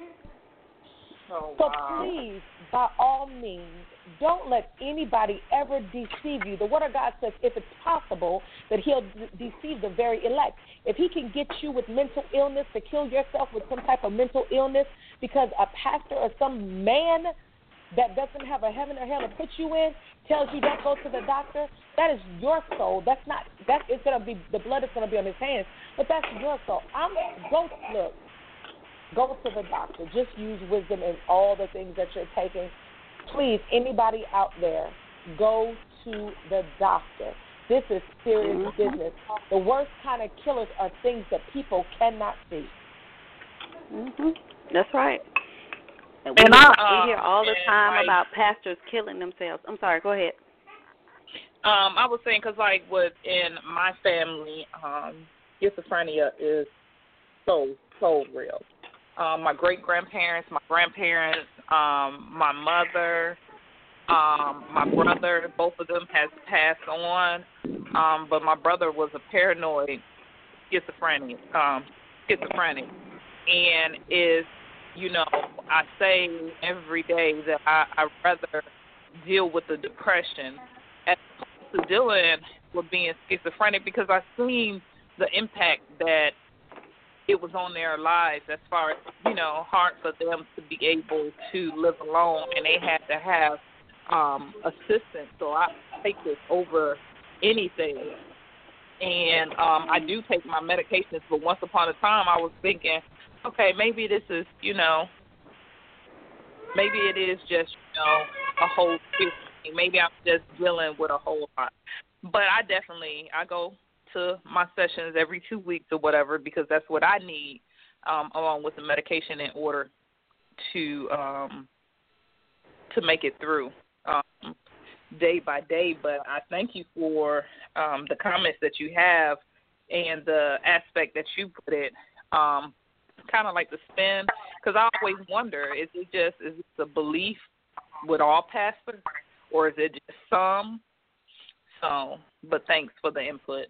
Oh, so wow. please, by all means, don't let anybody ever deceive you. The Word of God says if it's possible that he'll de- deceive the very elect. If he can get you with mental illness, to kill yourself with some type of mental illness because a pastor or some man that doesn't have a heaven or hell to put you in tells you don't go to the doctor, that is your soul. That's not, that is going to be, the blood is going to be on his hands, but that's your soul. I'm, go, look, go to the doctor. Just use wisdom in all the things that you're taking. Please, anybody out there, go to the doctor. This is serious mm-hmm. business. The worst kind of killers are things that people cannot see. Mm-hmm. That's right. And we, and I, we hear all the time like, about pastors killing themselves. I'm sorry, go ahead. Um, I was saying, because, like, within my family, um, schizophrenia is so, so real. Um, my great-grandparents, my grandparents, um, my mother, um, my brother, both of them has passed on. Um, but my brother was a paranoid schizophrenic, um, schizophrenic, and is, you know, I say every day that I, I rather deal with the depression as opposed to dealing with being schizophrenic, because I've seen the impact that it was on their lives as far as, you know, hard for them to be able to live alone, and they had to have um, assistance. So I take this over anything. And um, I do take my medications, but once upon a time I was thinking, okay, maybe this is, you know, maybe it is just, you know, a whole thing. Maybe I'm just dealing with a whole lot. But I definitely, I go to my sessions every two weeks or whatever, because that's what I need, um, along with the medication, in order to um, to make it through um, day by day. But I thank you for um, the comments that you have and the aspect that you put it, um, kind of like the spin, because I always wonder, is it just, is it a belief with all pastors, or is it just some? So, but thanks for the input.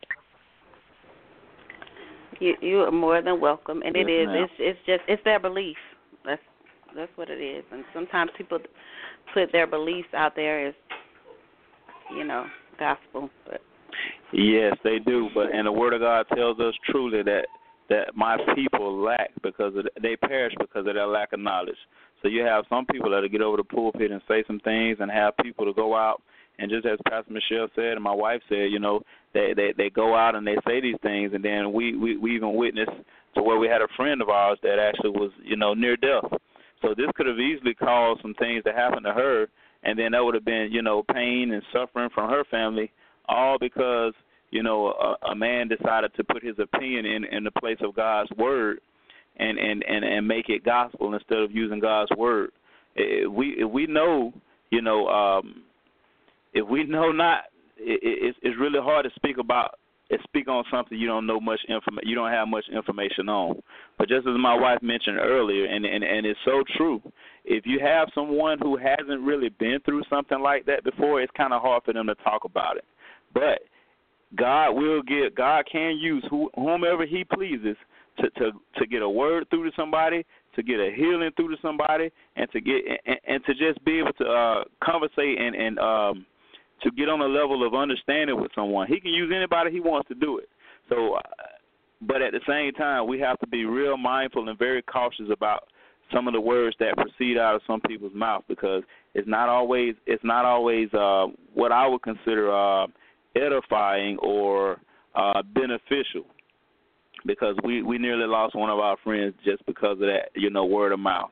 You you are more than welcome, and it yes, is it's it's just it's their belief. That's that's what it is. And sometimes people put their beliefs out there as, you know, gospel. But yes, they do. But and the Word of God tells us truly that that my people lack because of, they perish because of their lack of knowledge. So you have some people that'll get over the pulpit and say some things, and have people to go out. And just as Pastor Michelle said and my wife said, you know, they, they, they go out and they say these things, and then we, we, we even witnessed to where we had a friend of ours that actually was, you know, near death. So this could have easily caused some things to happen to her, and then that would have been, you know, pain and suffering from her family, all because, you know, a, a man decided to put his opinion in, in the place of God's word and, and, and, and make it gospel instead of using God's word. If we, if we know, you know, um, if we know not, it, it, it's really hard to speak about, speak on something you don't know much information, you don't have much information on. But just as my wife mentioned earlier, and, and and it's so true, if you have someone who hasn't really been through something like that before, it's kind of hard for them to talk about it. But God will get, God can use who, whomever He pleases to, to to get a word through to somebody, to get a healing through to somebody, and to get and, and to just be able to uh, conversate and and um, to get on a level of understanding with someone. He can use anybody He wants to do it. So, uh, but at the same time, we have to be real mindful and very cautious about some of the words that proceed out of some people's mouth, because it's not always it's not always uh, what I would consider uh, edifying or uh, beneficial. Because we, we nearly lost one of our friends just because of that, you know, word of mouth.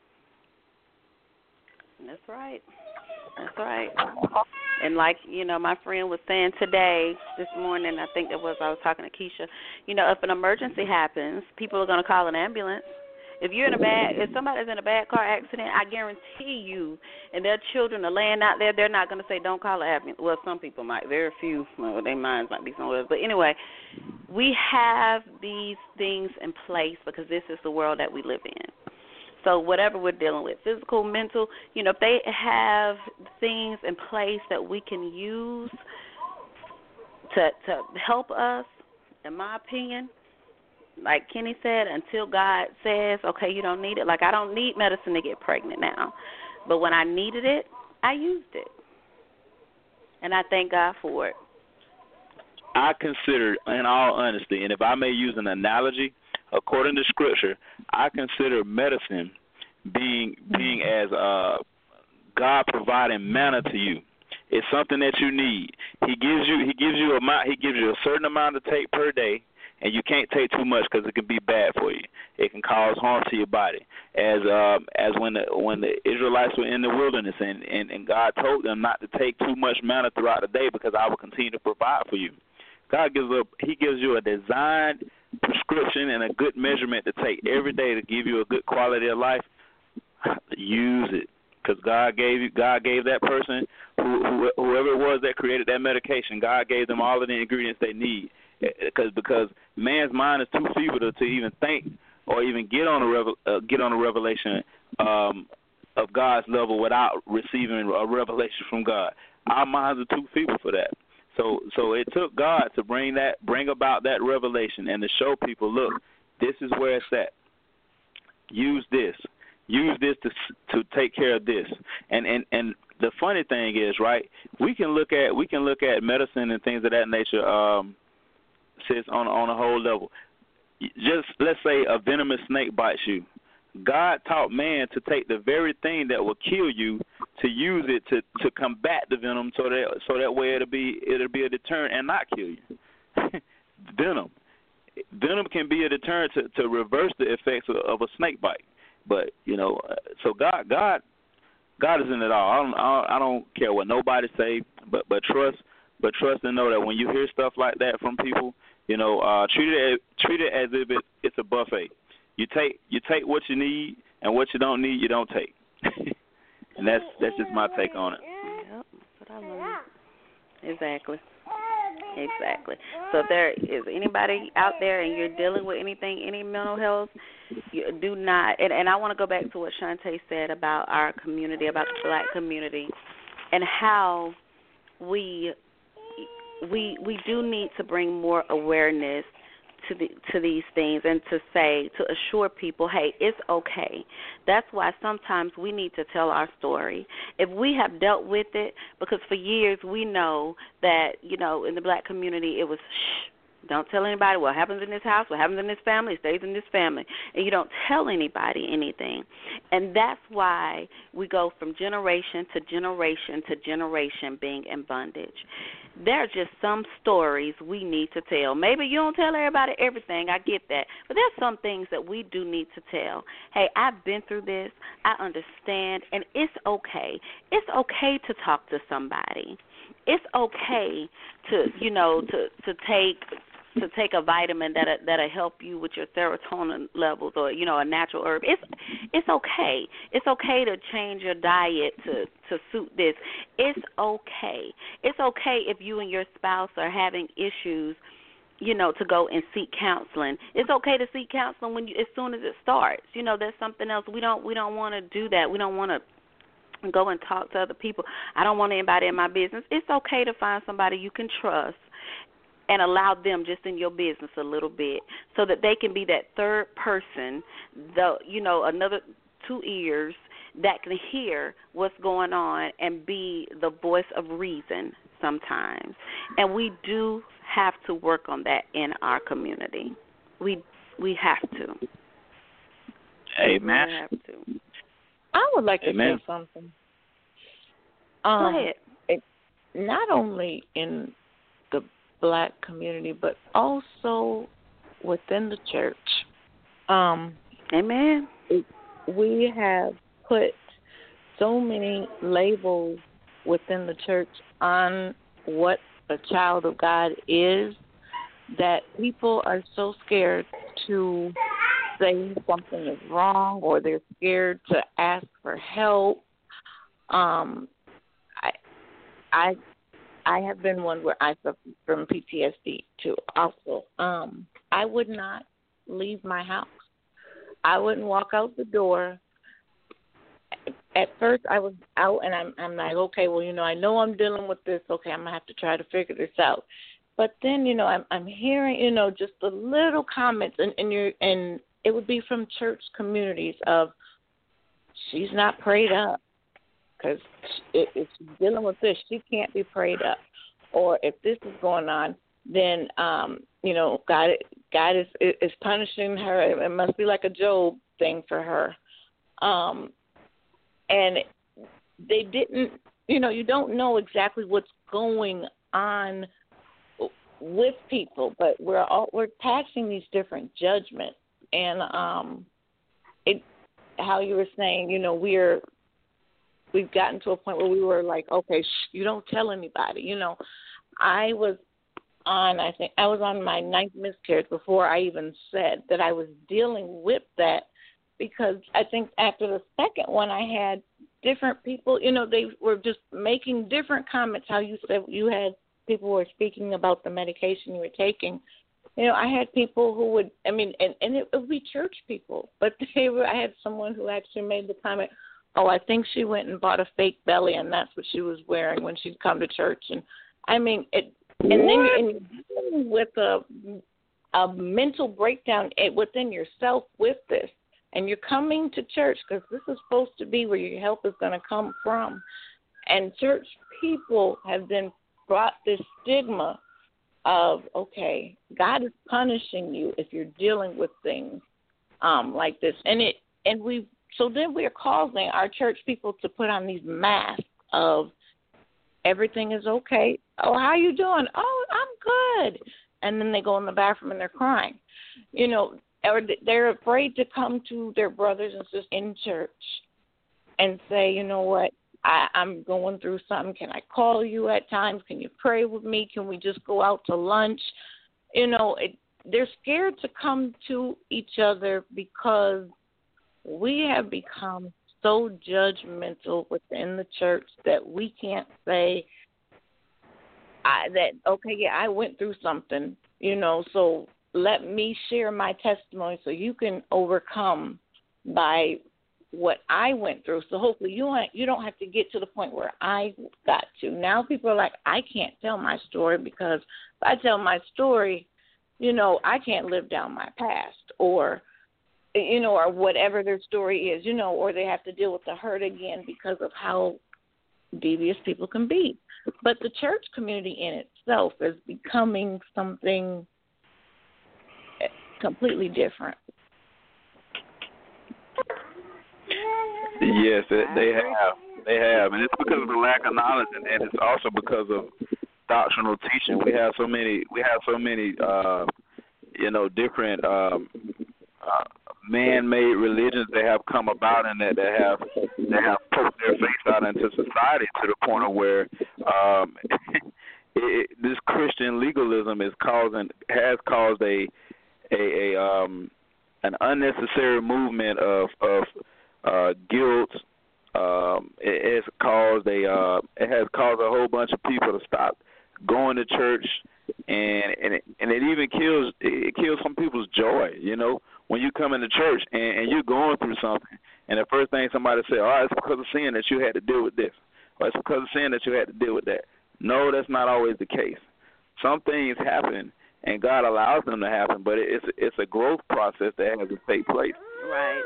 That's right. That's right. And like, you know, my friend was saying today, this morning, I think it was, I was talking to Keisha, you know, if an emergency happens, people are going to call an ambulance. If you're in a bad, if somebody's in a bad car accident, I guarantee you, and their children are laying out there, they're not going to say, don't call an ambulance. Well, some people might. Very few, well, their minds might be somewhere else. But anyway, we have these things in place because this is the world that we live in. So whatever we're dealing with, physical, mental, you know, if they have things in place that we can use to to help us, in my opinion, like Kenny said, until God says, okay, you don't need it. Like, I don't need medicine to get pregnant now. But when I needed it, I used it. And I thank God for it. I consider, in all honesty, and if I may use an analogy, according to Scripture, I consider medicine being being as uh, God providing manna to you. It's something that you need. He gives you He gives you a He gives you a certain amount to take per day, and you can't take too much because it can be bad for you. It can cause harm to your body. As um, as when the when the Israelites were in the wilderness, and, and, and God told them not to take too much manna throughout the day because I will continue to provide for you. God gives up. He gives you a designed prescription and a good measurement to take every day to give you a good quality of life. Use it, because God gave you. God gave that person, who, who, whoever it was that created that medication, God gave them all of the ingredients they need. Because because man's mind is too feeble to, to even think or even get on a revel, uh, get on a revelation um, of God's level without receiving a revelation from God. Our minds are too feeble for that. So so it took God to bring that bring about that revelation and to show people, look, this is where it's at. Use this. Use this to to take care of this. And and, and the funny thing is, right, we can look at we can look at medicine and things of that nature um says on on a whole level. Just let's say a venomous snake bites you. God taught man to take the very thing that will kill you, to use it to, to combat the venom, so that so that way it'll be it'll be a deterrent and not kill you. Venom, venom can be a deterrent to, to reverse the effects of, of a snake bite. But you know, so God God God is in it all. I don't I don't care what nobody say, but but trust but trust and know that when you hear stuff like that from people, you know, uh, treat it treat it as if it, it's a buffet. You take you take what you need, and what you don't need, you don't take. And that's that's just my take on it. Yep, that's what I learned. Exactly. Exactly. So if there is anybody out there and you're dealing with anything, any mental health, you do not, and, and I want to go back to what Shantae said about our community, about the black community, and how we we we do need to bring more awareness to the to these things, and to say, to assure people, hey, it's okay. That's why sometimes we need to tell our story. If we have dealt with it, because for years we know that, you know, in the black community it was, shh, don't tell anybody what happens in this house, what happens in this family, stays in this family, and you don't tell anybody anything. And that's why we go from generation to generation to generation being in bondage. There are just some stories we need to tell. Maybe you don't tell everybody everything, I get that, but there's some things that we do need to tell. Hey, I've been through this, I understand, and it's okay. It's okay to talk to somebody. It's okay to, you know, to, to take to take a vitamin that that'll help you with your serotonin levels, or, you know, a natural herb. It's it's okay. It's okay to change your diet to, to suit this. It's okay. It's okay if you and your spouse are having issues, you know, to go and seek counseling. It's okay to seek counseling when you, as soon as it starts. You know, there's something else. We don't we don't want to do that. We don't want to go and talk to other people. I don't want anybody in my business. It's okay to find somebody you can trust and allow them just in your business a little bit, so that they can be that third person, the you know, another two ears that can hear what's going on and be the voice of reason sometimes. And we do have to work on that in our community. We we have to. Amen. You have to. I would like to Amen. say something. Um, Go ahead. It, not only in the black community, but also within the church. Um, Amen. it, we have put so many labels within the church on what a child of God is that people are so scared to say something is wrong, or they're scared to ask for help. Um, I, I, I have been one where I suffered from P T S D too. Also, um, I would not leave my house. I wouldn't walk out the door. At first, I was out, and I'm, I'm like, okay, well, you know, I know I'm dealing with this. Okay, I'm gonna have to try to figure this out. But then, you know, I'm, I'm hearing, you know, just the little comments, and and you and it would be from church communities of, she's not prayed up, because if she's dealing with this, she can't be prayed up. Or if this is going on, then, um, you know, God, God is is punishing her. It must be like a Job thing for her. Um, and they didn't, you know, you don't know exactly what's going on with people, but we're all, we're passing these different judgments. And um, it, how you were saying, you know, we're we've gotten to a point where we were like, okay, shh, you don't tell anybody. You know, I was on, I think I was on my ninth miscarriage before I even said that I was dealing with that, because I think after the second one, I had different people. You know, they were just making different comments. How you said you had people who were speaking about the medication you were taking. You know, I had people who would, I mean, and, and it would be church people, but they were, I had someone who actually made the comment, oh, I think she went and bought a fake belly, and that's what she was wearing when she'd come to church. And I mean, it, and then you're, and you're dealing with a, a mental breakdown within yourself with this, and you're coming to church because this is supposed to be where your help is going to come from. And church people have been brought this stigma of, okay, God is punishing you if you're dealing with things um, like this. And it and we so then we're causing our church people to put on these masks of everything is okay. Oh, how you doing? Oh, I'm good. And then they go in the bathroom and they're crying. You know, or they're afraid to come to their brothers and sisters in church and say, you know what, I, I'm going through something. Can I call you at times? Can you pray with me? Can we just go out to lunch? You know, it, they're scared to come to each other because we have become so judgmental within the church that we can't say I, that, okay, yeah, I went through something, you know, so let me share my testimony so you can overcome by what I went through. So hopefully you don't, you don't have to get to the point where I got to. Now people are like, I can't tell my story because if I tell my story, you know, I can't live down my past, or, you know, or whatever their story is, you know, or they have to deal with the hurt again because of how devious people can be. But the church community in itself is becoming something completely different. Yes, it, they have. They have. And it's because of the lack of knowledge, and, and it's also because of doctrinal teaching. We have so many, we have so many, uh, you know, different um, uh, man-made religions that have come about and that, that have that have poked their face out into society to the point of where um, it, this Christian legalism is causing has caused a a, a um, an unnecessary movement of of uh, guilt. Um, it has caused a uh, it has caused a whole bunch of people to stop going to church, and and it, and it even kills it kills some people's joy. You know, when you come into church and, and you're going through something, and the first thing somebody says, "Oh, it's because of sin that you had to deal with this," or "It's because of sin that you had to deal with that." No, that's not always the case. Some things happen, and God allows them to happen, but it's it's a growth process that has to take place. Right.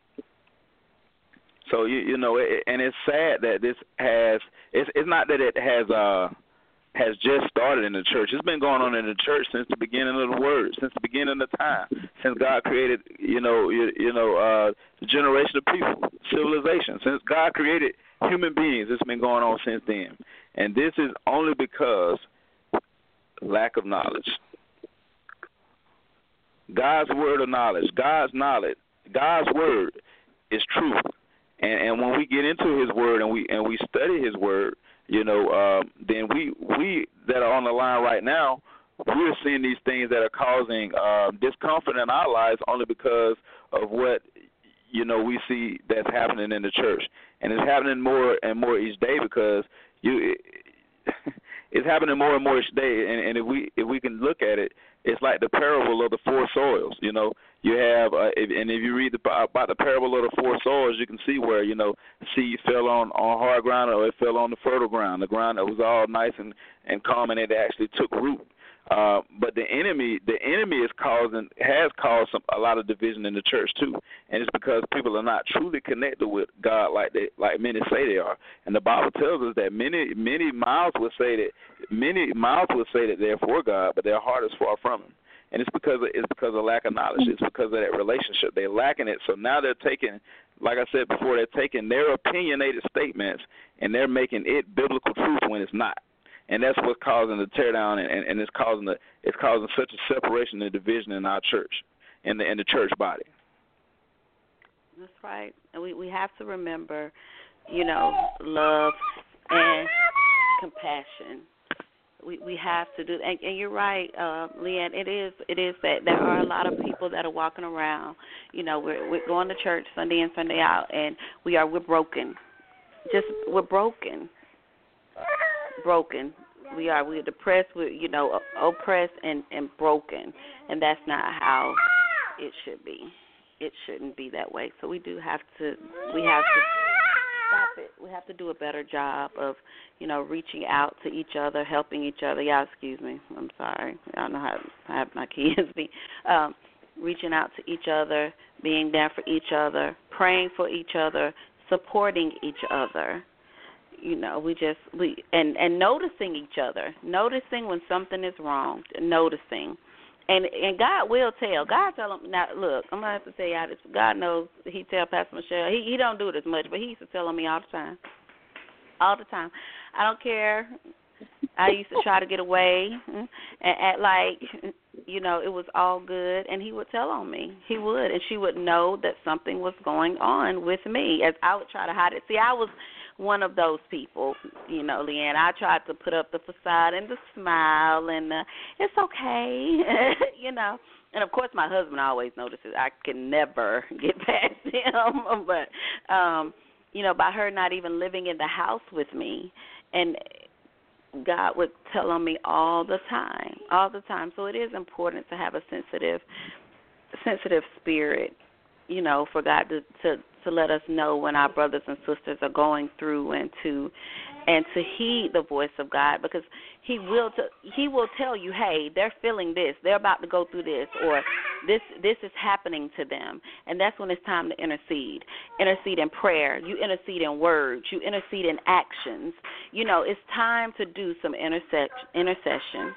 So you you know, it, and it's sad that this has. It's it's not that it has uh has just started in the church. It's been going on in the church since the beginning of the word, since the beginning of the time, since God created, you know, you, you know, uh, the generation of people, civilization. Since God created human beings, it's been going on since then. And this is only because lack of knowledge. God's word of knowledge, God's knowledge, God's word is truth. And, and when we get into His word and we and we study His word, you know, uh, then we we that are on the line right now, we're seeing these things that are causing uh, discomfort in our lives only because of what, you know, we see that's happening in the church. And it's happening more and more each day because you it, it's happening more and more each day. And, and if we if we can look at it, it's like the parable of the four soils. You know, you have, uh, if, and if you read the, about the parable of the four soils, you can see where, you know, seed fell on, on hard ground or it fell on the fertile ground, the ground that was all nice and, and calm and it actually took root. Uh, but the enemy, the enemy is causing, has caused some, a lot of division in the church too, and it's because people are not truly connected with God like they, like many say they are. And the Bible tells us that many, many mouths will say that, many mouths will say that they're for God, but their heart is far from Him. And it's because of, it's because of lack of knowledge. It's because of that relationship. They're lacking it. So now they're taking, like I said before, they're taking their opinionated statements and they're making it biblical truth when it's not. And that's what's causing the tear down, and, and, and it's causing the it's causing such a separation and division in our church, in the in the church body. That's right, and we we have to remember, you know, love and compassion. We we have to do, and, and you're right, uh, Leanne. It is it is that there are a lot of people that are walking around. You know, we're we're going to church Sunday in, Sunday out, and we are we're broken. Just we're broken. Broken. We are. We're depressed. We're, you know, oppressed and, and broken. And that's not how it should be. It shouldn't be that way. So we do have to, we have to stop it. We have to do a better job of, you know, reaching out to each other, helping each other. Y'all, excuse me. I'm sorry. I don't know how to have my kids be. Um, reaching out to each other, being there for each other, praying for each other, supporting each other. You know, we just, we and, and noticing each other, noticing when something is wrong, noticing. And and God will tell. God tell him, now, look, I'm going to have to tell you how this, God knows, he tell Pastor Michelle, he, he don't do it as much, but he used to tell on me all the time. All the time. I don't care. I used to try to get away and act like, you know, it was all good, and he would tell on me. He would, and she would know that something was going on with me as I would try to hide it. See, I was one of those people, you know, Leanne. I tried to put up the facade and the smile and the, it's okay, you know. And, of course, my husband always notices. I can never get past him. But, um, you know, by her not even living in the house with me, and God would tell on me all the time, all the time. So it is important to have a sensitive, sensitive spirit, you know, for God to, to, to let us know when our brothers and sisters are going through, and to and to heed the voice of God, because He will to, He will tell you, hey, they're feeling this, they're about to go through this, or this this is happening to them, and that's when it's time to intercede. Intercede in prayer. You intercede in words. You intercede in actions. You know, it's time to do some intercession. intercession.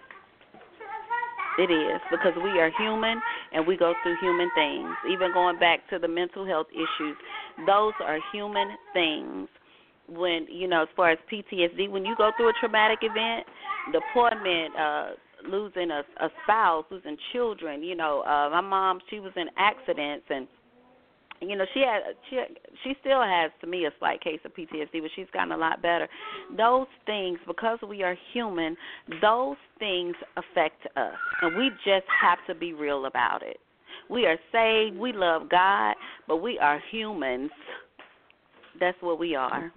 It is, because we are human and we go through human things. Even going back to the mental health issues, those are human things. When, you know, as far as P T S D, when you go through a traumatic event, deployment, uh, losing a, a spouse, losing children, you know, uh, my mom, she was in accidents, and, you know, she had, she she still has, to me, a slight case of P T S D, but she's gotten a lot better. Those things, because we are human, those things affect us, and we just have to be real about it. We are saved, we love God, but we are humans. That's what we are.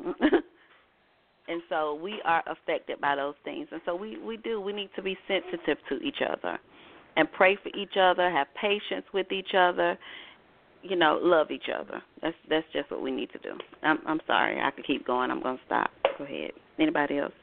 And so we are affected by those things. And so we, we do, we need to be sensitive to each other and pray for each other, have patience with each other, you know, love each other. That's that's just what we need to do. I'm I'm sorry. I could keep going. I'm going to stop. Go ahead. Anybody else?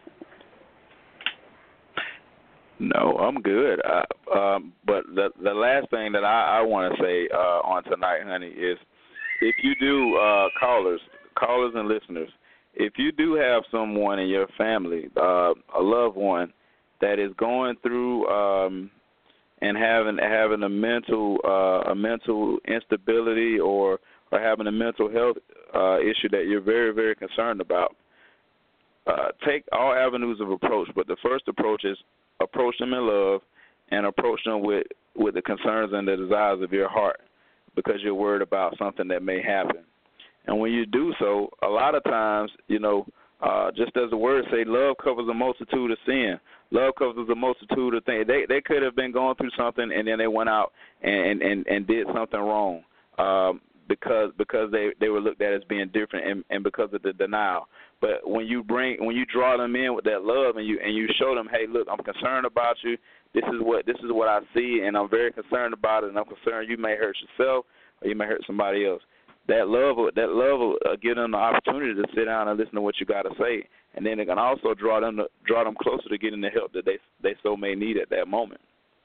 No, I'm good. Uh, um, but the the last thing that I, I want to say uh, on tonight, honey, is if you do, uh, callers, callers and listeners, if you do have someone in your family, uh, a loved one, that is going through um, and having having a mental uh, a mental instability or or having a mental health uh, issue that you're very very concerned about, uh, take all avenues of approach. But the first approach is approach them in love and approach them with, with the concerns and the desires of your heart, because you're worried about something that may happen. And when you do so, a lot of times, you know, uh, just as the words say, love covers a multitude of sin. Love covers a multitude of things. They they could have been going through something, and then they went out and and, and did something wrong um, because because they, they were looked at as being different, and, and because of the denial. But when you bring when you draw them in with that love, and you and you show them, hey, look, I'm concerned about you. This is what this is what I see, and I'm very concerned about it. And I'm concerned you may hurt yourself or you may hurt somebody else. That love, that love will uh, give them the opportunity to sit down and listen to what you got to say, and then it can also draw them to, draw them closer to getting the help that they they so may need at that moment.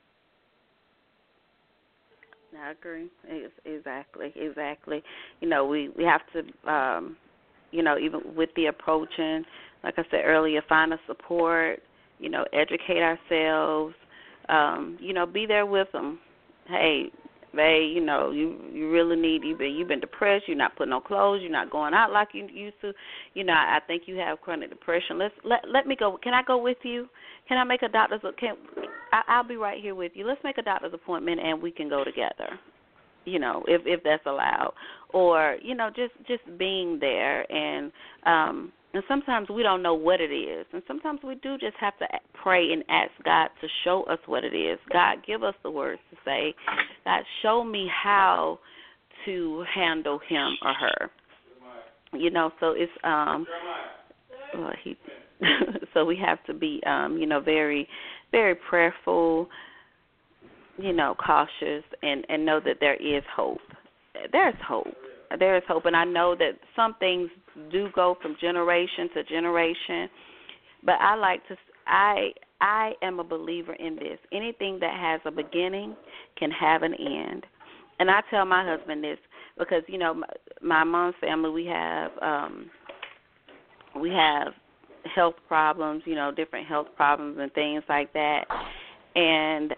I agree. Exactly, exactly. You know, we we have to, um, you know, even with the approaching, like I said earlier, find a support. You know, educate ourselves. Um, you know, be there with them. Hey. They, you know, you you really need, you've been, you've been depressed, you're not putting on clothes, you're not going out like you used to. You know, I, I think you have chronic depression. Let's let let me go. Can I go with you? Can I make a doctor's? Can I, I'll be right here with you. Let's make a doctor's appointment and we can go together. You know, if if that's allowed, or you know, just just being there and um. And sometimes we don't know what it is. And sometimes we do just have to pray and ask God to show us what it is. God, give us the words to say. God, show me how to handle him or her. You know, so it's, um, well, he, so we have to be, um, you know, very, very prayerful, you know, cautious, and, and know that there is hope. There's hope. There is hope. And I know that some things do go from generation to generation, but I like to I I am a believer in this. Anything that has a beginning can have an end. And I tell my husband this because, you know, my, my mom's family, we have um we have health problems, you know, different health problems and things like that. And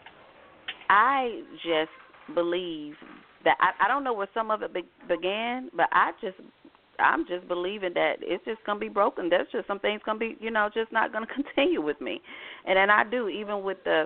I just believe that I, I don't know where some of it be, began, but I just I'm just believing that it's just going to be broken. There's just some things going to be, you know, just not going to continue with me. And then I do, even with the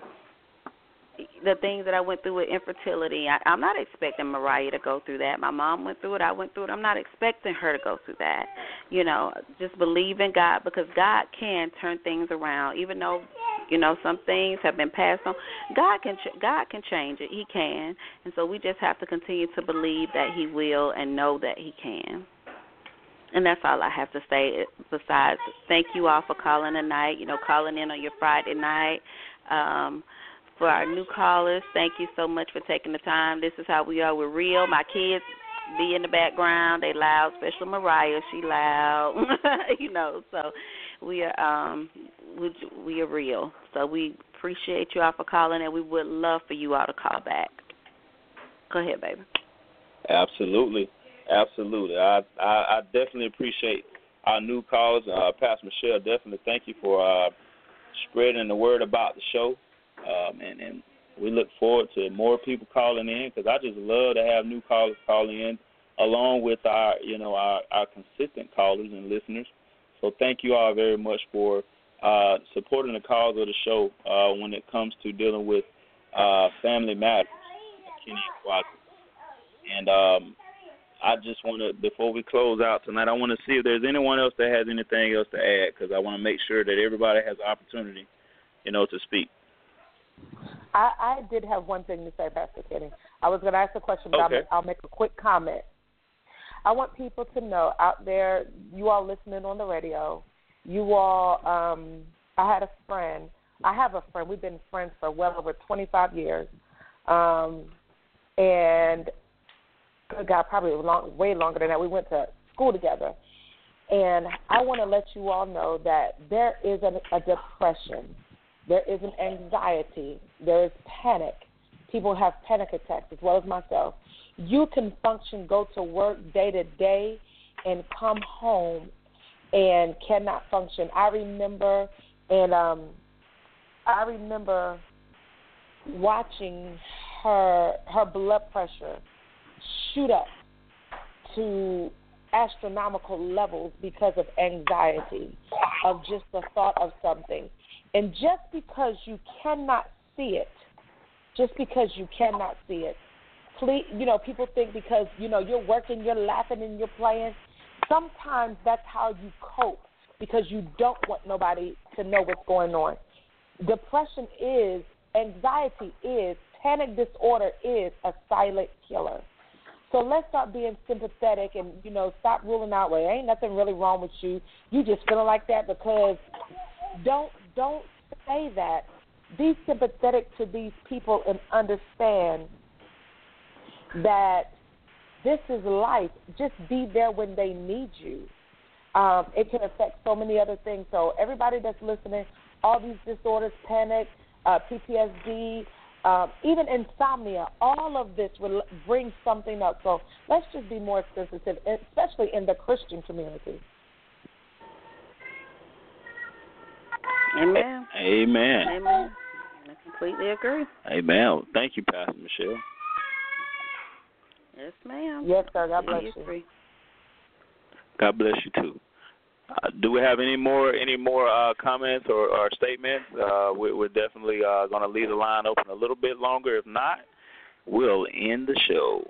the things that I went through with infertility. I, I'm not expecting Mariah to go through that. My mom went through it. I went through it. I'm not expecting her to go through that. You know, just believe in God, because God can turn things around. Even though, you know, some things have been passed on, God can ch- God can change it. He can. And so we just have to continue to believe that he will and know that he can. And that's all I have to say. Besides, thank you all for calling tonight, you know, calling in on your Friday night. Um, for our new callers, thank you so much for taking the time. This is how we are. We're real. My kids be in the background. They loud, especially Mariah. She loud, you know. So we are um, we, we are real. So we appreciate you all for calling, and we would love for you all to call back. Go ahead, baby. Absolutely. Absolutely. I, I I definitely appreciate our new callers. Uh, Pastor Michelle, definitely thank you for uh, spreading the word about the show. Um, and, and we look forward to more people calling in, because I just love to have new callers calling in along with our, you know, our, our consistent callers and listeners. So thank you all very much for uh, supporting the cause of the show uh, when it comes to dealing with uh, family matters, Kenny and Quadra. And um, I just want to, before we close out tonight, I want to see if there's anyone else that has anything else to add, because I want to make sure that everybody has the opportunity, you know, to speak. I, I did have one thing to say, Pastor Kenny. I was going to ask a question, but okay. I'll, I'll make a quick comment. I want people to know out there, you all listening on the radio, you all, um, I had a friend, I have a friend, we've been friends for well over twenty-five years, um, and good God, probably long, way longer than that. We went to school together. And I want to let you all know that there is a, a depression. There is an anxiety. There is panic. People have panic attacks, as well as myself. You can function, go to work day to day, and come home and cannot function. I remember, and um, I remember watching her her blood pressure shoot up to astronomical levels because of anxiety, of just the thought of something. And just because you cannot see it, just because you cannot see it, please, you know, people think because, you know, you're working, you're laughing and you're playing. Sometimes that's how you cope because you don't want nobody to know what's going on. Depression is, anxiety is, panic disorder is a silent killer. So let's start being sympathetic and, you know, stop ruling out, well, there ain't nothing really wrong with you. You just feeling like that because don't don't say that. Be sympathetic to these people and understand that this is life. Just be there when they need you. Um, it can affect so many other things. So everybody that's listening, all these disorders, panic, uh, P T S D, Um, even insomnia, all of this will bring something up. So let's just be more sensitive, especially in the Christian community. Amen. Amen. Amen. I completely agree. Amen. Thank you, Pastor Michelle. Yes, ma'am. Yes, sir. God bless you. Free. God bless you too. Uh, do we have any more any more uh, comments or, or statements? Uh, we, we're definitely uh, going to leave the line open a little bit longer. If not, we'll end the show.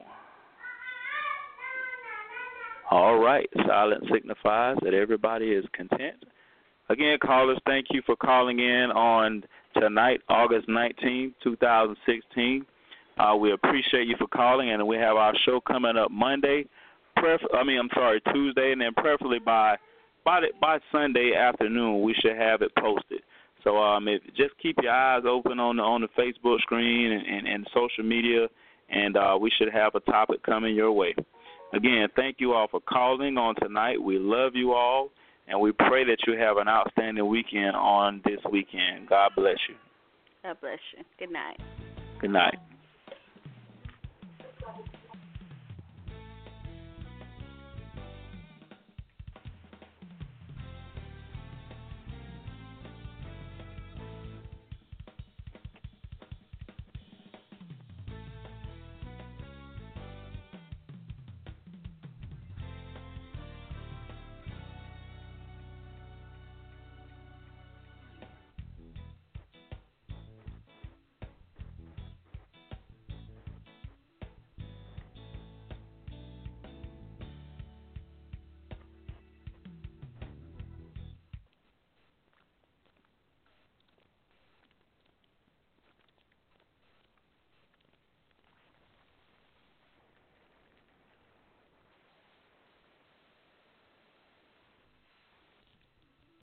All right. Silence signifies that everybody is content. Again, callers, thank you for calling in on tonight, August nineteenth, twenty sixteen. Uh, we appreciate you for calling, and we have our show coming up Monday. Pref- I mean, I'm sorry, Tuesday, and then preferably by By, the, by Sunday afternoon, we should have it posted. So um, if, just keep your eyes open on the, on the Facebook screen and, and, and social media, and uh, we should have a topic coming your way. Again, thank you all for calling on tonight. We love you all, and we pray that you have an outstanding weekend on this weekend. God bless you. God bless you. Good night. Good night.